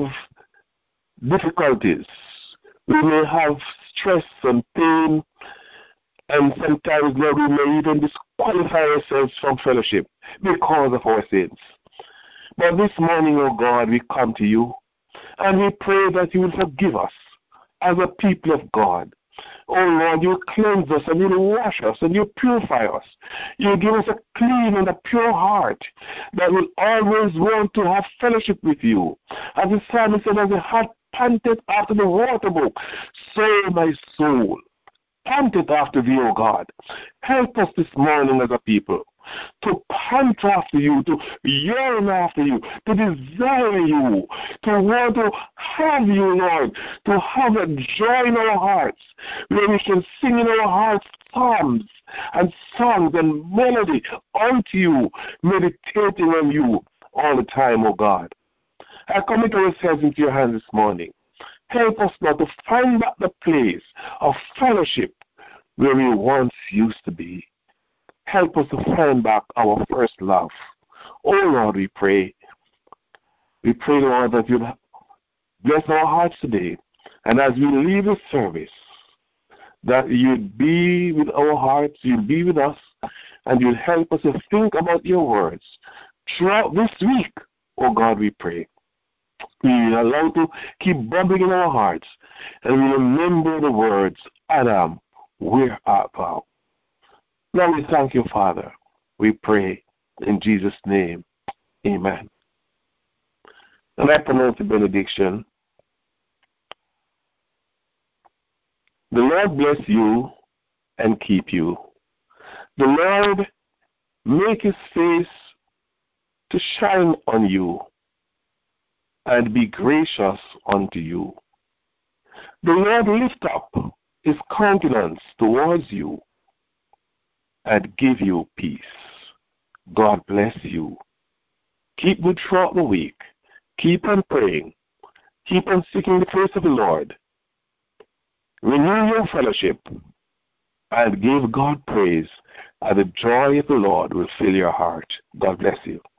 difficulties. We may have stress and pain And sometimes, Lord, we may even disqualify ourselves from fellowship because of our sins. But this morning, oh God, we come to you and we pray that you will forgive us as a people of God. Oh Lord, you cleanse us and you wash us and you purify us. You give us a clean and a pure heart that will always want to have fellowship with you. As the psalmist said, as the heart panted after the water brook, so my soul panted after thee, O God. Help us this morning as a people to pant after you, to yearn after you, to desire you, to want to have you, Lord, to have a joy in our hearts, where we can sing in our hearts psalms and songs and melody unto you, meditating on you all the time, O God. I commit ourselves into your hands this morning. Help us, Lord, to find back the place of fellowship where we once used to be. Help us to find back our first love. Oh, Lord, we pray. We pray, Lord, that you'll bless our hearts today. And as we leave the service, that you'd be with our hearts, you'll be with us, and you'll help us to think about your words throughout this week. Oh, God, we pray. We will allow to keep bubbling in our hearts, and we remember the words, Adam, where art thou? Lord, we thank you, Father. We pray in Jesus' name. Amen. And I pronounce the benediction. The Lord bless you and keep you. The Lord make his face to shine on you and be gracious unto you. The Lord lift up his countenance towards you and give you peace. God bless you. Keep good throughout the week. Keep on praying. Keep on seeking the face of the Lord. Renew your fellowship and give God praise, and the joy of the Lord will fill your heart. God bless you.